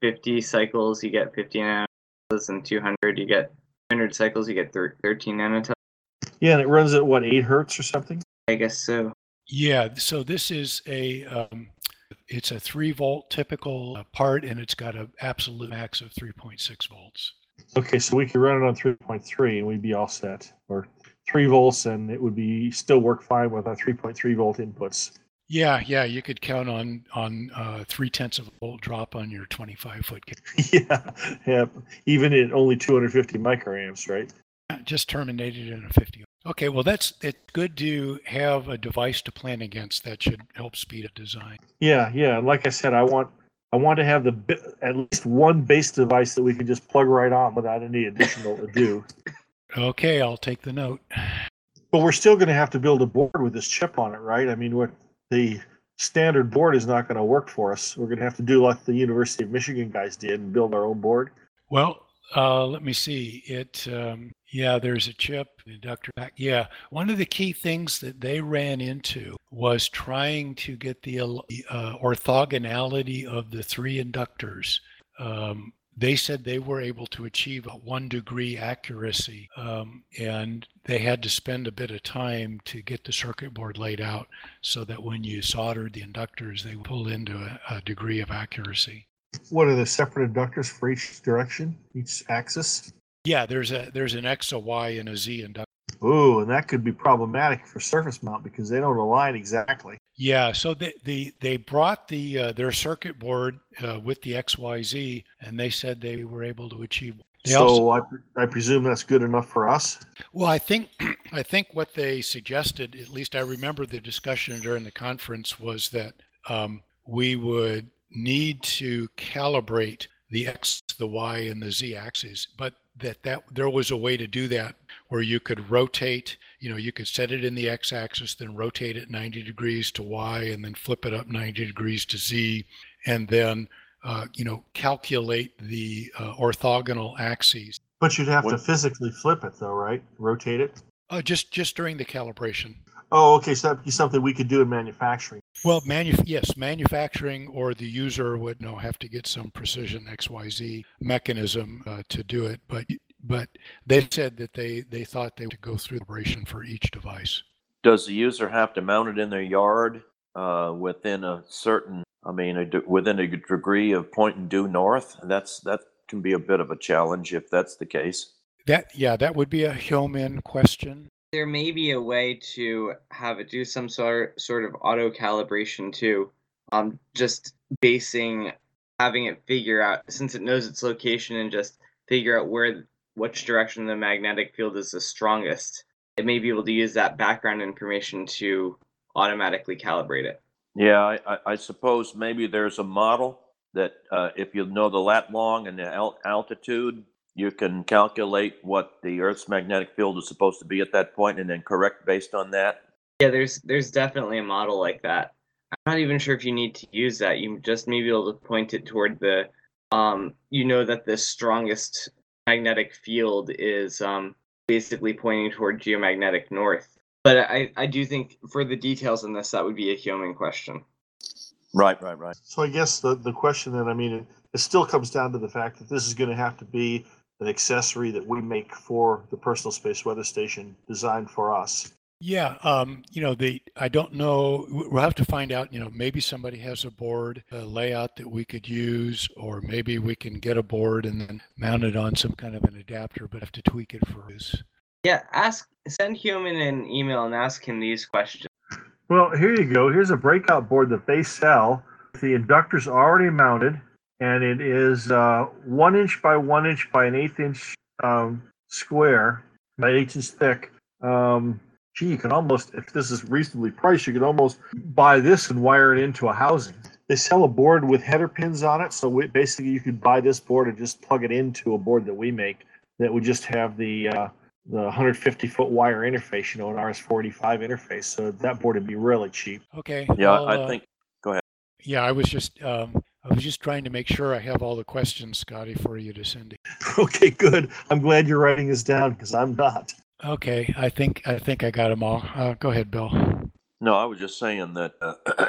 fifty cycles, you get fifty nanoteslas, and two hundred, you get two hundred cycles, you get thir- thirteen nanoteslas. Yeah, and it runs at what, eight hertz or something? I guess so. Yeah, so this is a um, it's a three volt typical uh, part, and it's got an absolute max of three point six volts. Okay, so we could run it on three point three and we'd be all set. Or three volts, and it would be still work fine with our three point three volt inputs. Yeah, yeah, you could count on on uh, three tenths of a volt drop on your twenty-five foot cable. yeah, yeah, even at only two hundred fifty microamps, right? Just terminated in a fifty. Okay, well, that's it's good to have a device to plan against. That should help speed up design. Yeah, yeah. Like I said, I want I want to have the bi- at least one base device that we can just plug right on without any additional ado. Okay, I'll take the note. But we're still going to have to build a board with this chip on it, right? I mean, what the standard board is not going to work for us. We're going to have to do like the University of Michigan guys did and build our own board. Well, uh, let me see. It um, yeah, there's a chip, inductor back. Yeah, one of the key things that they ran into was trying to get the uh, orthogonality of the three inductors. Um, they said they were able to achieve a one degree accuracy, um, and they had to spend a bit of time to get the circuit board laid out so that when you soldered the inductors, they would pull into a, a degree of accuracy. What are the separate inductors for each direction, each axis? Yeah, there's a there's an X, a Y, and a Z inductor. Ooh, and that could be problematic for surface mount because they don't align exactly. Yeah, so they they, they brought the uh, their circuit board uh, with the X Y Z, and they said they were able to achieve. They so also, I, I presume that's good enough for us? well, I think I think what they suggested, at least I remember the discussion during the conference, was that um, we would need to calibrate the X, the Y, and the Z axes, but that, that there was a way to do that where you could rotate, you know, you could set it in the X axis, then rotate it ninety degrees to Y, and then flip it up ninety degrees to Z, and then, uh, you know, calculate the uh, orthogonal axes. But you'd have What- to physically flip it though, right? Rotate it? Uh, just, just during the calibration. Oh, okay, so that'd be something we could do in manufacturing. Well, manu- yes, manufacturing or the user would know have to get some precision X Y Z mechanism uh, to do it, but but they said that they they thought they would go through the operation for each device. Does the user have to mount it in their yard uh, within a certain, I mean, a, de- within a degree of point and due north? That's that can be a bit of a challenge if that's the case. That yeah, that would be a Hillman question. There may be a way to have it do some sort sort of auto calibration too. Um, just basing, having it figure out, since it knows its location, and just figure out where, which direction the magnetic field is the strongest. It may be able to use that background information to automatically calibrate it. Yeah, I, I, I suppose maybe there's a model that uh, if you know the lat long and the al- altitude, you can calculate what the Earth's magnetic field is supposed to be at that point and then correct based on that. Yeah, there's there's definitely a model like that. I'm not even sure if you need to use that. You just may be able to point it toward the, um, you know that the strongest magnetic field is um, basically pointing toward geomagnetic north. But I, I do think for the details on this, that would be a Hillman question. Right, right, right. So I guess the, the question then, I mean, it, it still comes down to the fact that this is going to have to be an accessory that we make for the personal space weather station designed for us. Yeah, um, you know, the I don't know. We'll have to find out. You know, maybe somebody has a board a layout that we could use, or maybe we can get a board and then mount it on some kind of an adapter, but have to tweak it for us. Yeah, ask send Hillman an email and ask him these questions. Well, here you go. Here's a breakout board that they sell. The inductor's already mounted, and it is uh, one inch by one inch by an eighth inch um, square, by eight inches thick. Um, gee, you can almost, if this is reasonably priced, you can almost buy this and wire it into a housing. They sell a board with header pins on it, so we, basically you could buy this board and just plug it into a board that we make that would just have the uh, the one hundred fifty foot wire interface, you know, an R S four eighty-five interface. So that board would be really cheap. Okay. Yeah, well, I uh, think. Yeah, I was just um, I was just trying to make sure I have all the questions, Scotty, for you to send. Okay, good. I'm glad you're writing this down because I'm not. Okay, I think I think I got them all. Uh, go ahead, Bill. No, I was just saying that uh,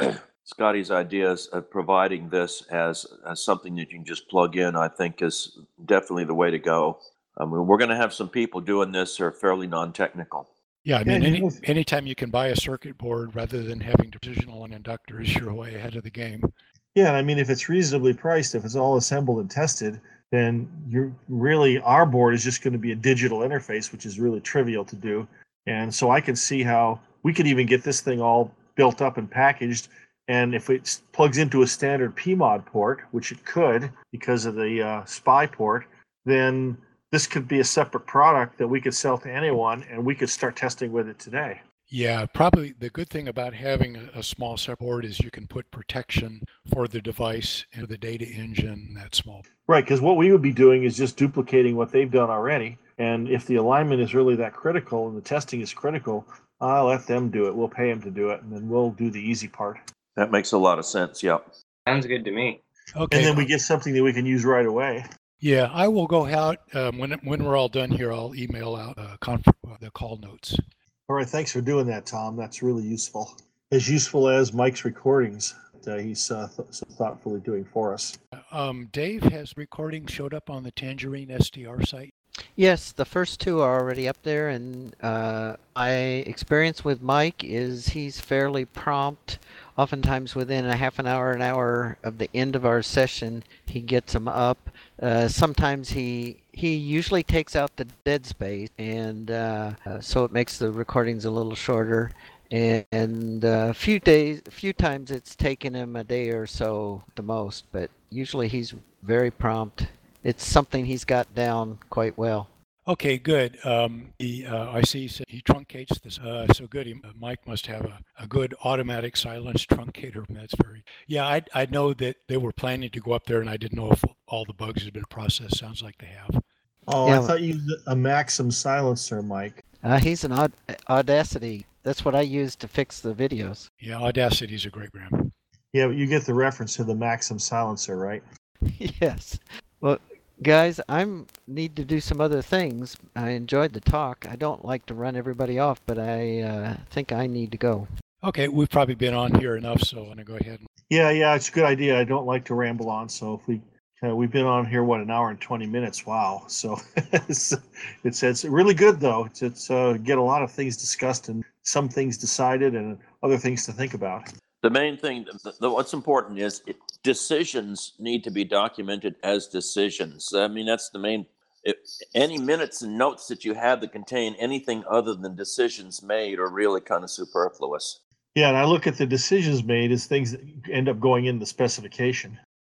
Scotty's ideas of providing this as, as something that you can just plug in, I think, is definitely the way to go. I mean, we're going to have some people doing this who are fairly non-technical. Yeah, I Yeah, mean, you any, know- anytime you can buy a circuit board rather than having decisional and inductors, you're way ahead of the game. Yeah, and I mean, if it's reasonably priced, if it's all assembled and tested, then you're really, our board is just going to be a digital interface, which is really trivial to do. And so I can see how we could even get this thing all built up and packaged. And if it plugs into a standard P mod port, which it could because of the uh, SPI port, then this could be a separate product that we could sell to anyone, and we could start testing with it today. Yeah, probably the good thing about having a, a small board is you can put protection for the device and the data engine that small. Right, because what we would be doing is just duplicating what they've done already. And if the alignment is really that critical and the testing is critical, I'll let them do it. We'll pay them to do it, and then we'll do the easy part. That makes a lot of sense. Yeah. Sounds good to me. Okay. And then we get something that we can use right away. Yeah, I will go out um, when when we're all done here. I'll email out uh, conf- uh, the call notes. All right, thanks for doing that, Tom. That's really useful. As useful as Mike's recordings that he's uh, th- so thoughtfully doing for us. Um, Dave, has recording showed up on the Tangerine S D R site? Yes, the first two are already up there, and uh, my experience with Mike is he's fairly prompt. Oftentimes within a half an hour, an hour of the end of our session, he gets them up. Uh, sometimes he he usually takes out the dead space, and uh, uh, so it makes the recordings a little shorter. And, and uh, a few days, a few times it's taken him a day or so at the most, but usually he's very prompt. It's something he's got down quite well. Okay, good. Um, he, uh, I see he, he truncates this. Uh, so good. He, uh, Mike must have a, a good automatic silence truncator. That's very. Yeah, I I know that they were planning to go up there, and I didn't know if all the bugs had been processed. Sounds like they have. Oh, Yeah. I thought you used a Maxim silencer, Mike. Uh, he's an Aud- Audacity. That's what I use to fix the videos. Yeah, Audacity is a great program. Yeah, but you get the reference to the Maxim silencer, right? Yes. Well, guys, I'm need to do some other things. I enjoyed the talk. I don't like to run everybody off, but I uh, think I need to go. Okay, we've probably been on here enough, so I'm gonna go ahead. And, Yeah, yeah, it's a good idea. I don't like to ramble on, so if we uh, we've been on here what an hour and twenty minutes. Wow, so it's it's, it's really good though. It's, it's uh, get a lot of things discussed and some things decided and other things to think about. The main thing, the, the, what's important is it, decisions need to be documented as decisions. I mean, that's the main. If any minutes and notes that you have that contain anything other than decisions made are really kind of superfluous. Yeah, and I look at the decisions made as things that end up going in the specification.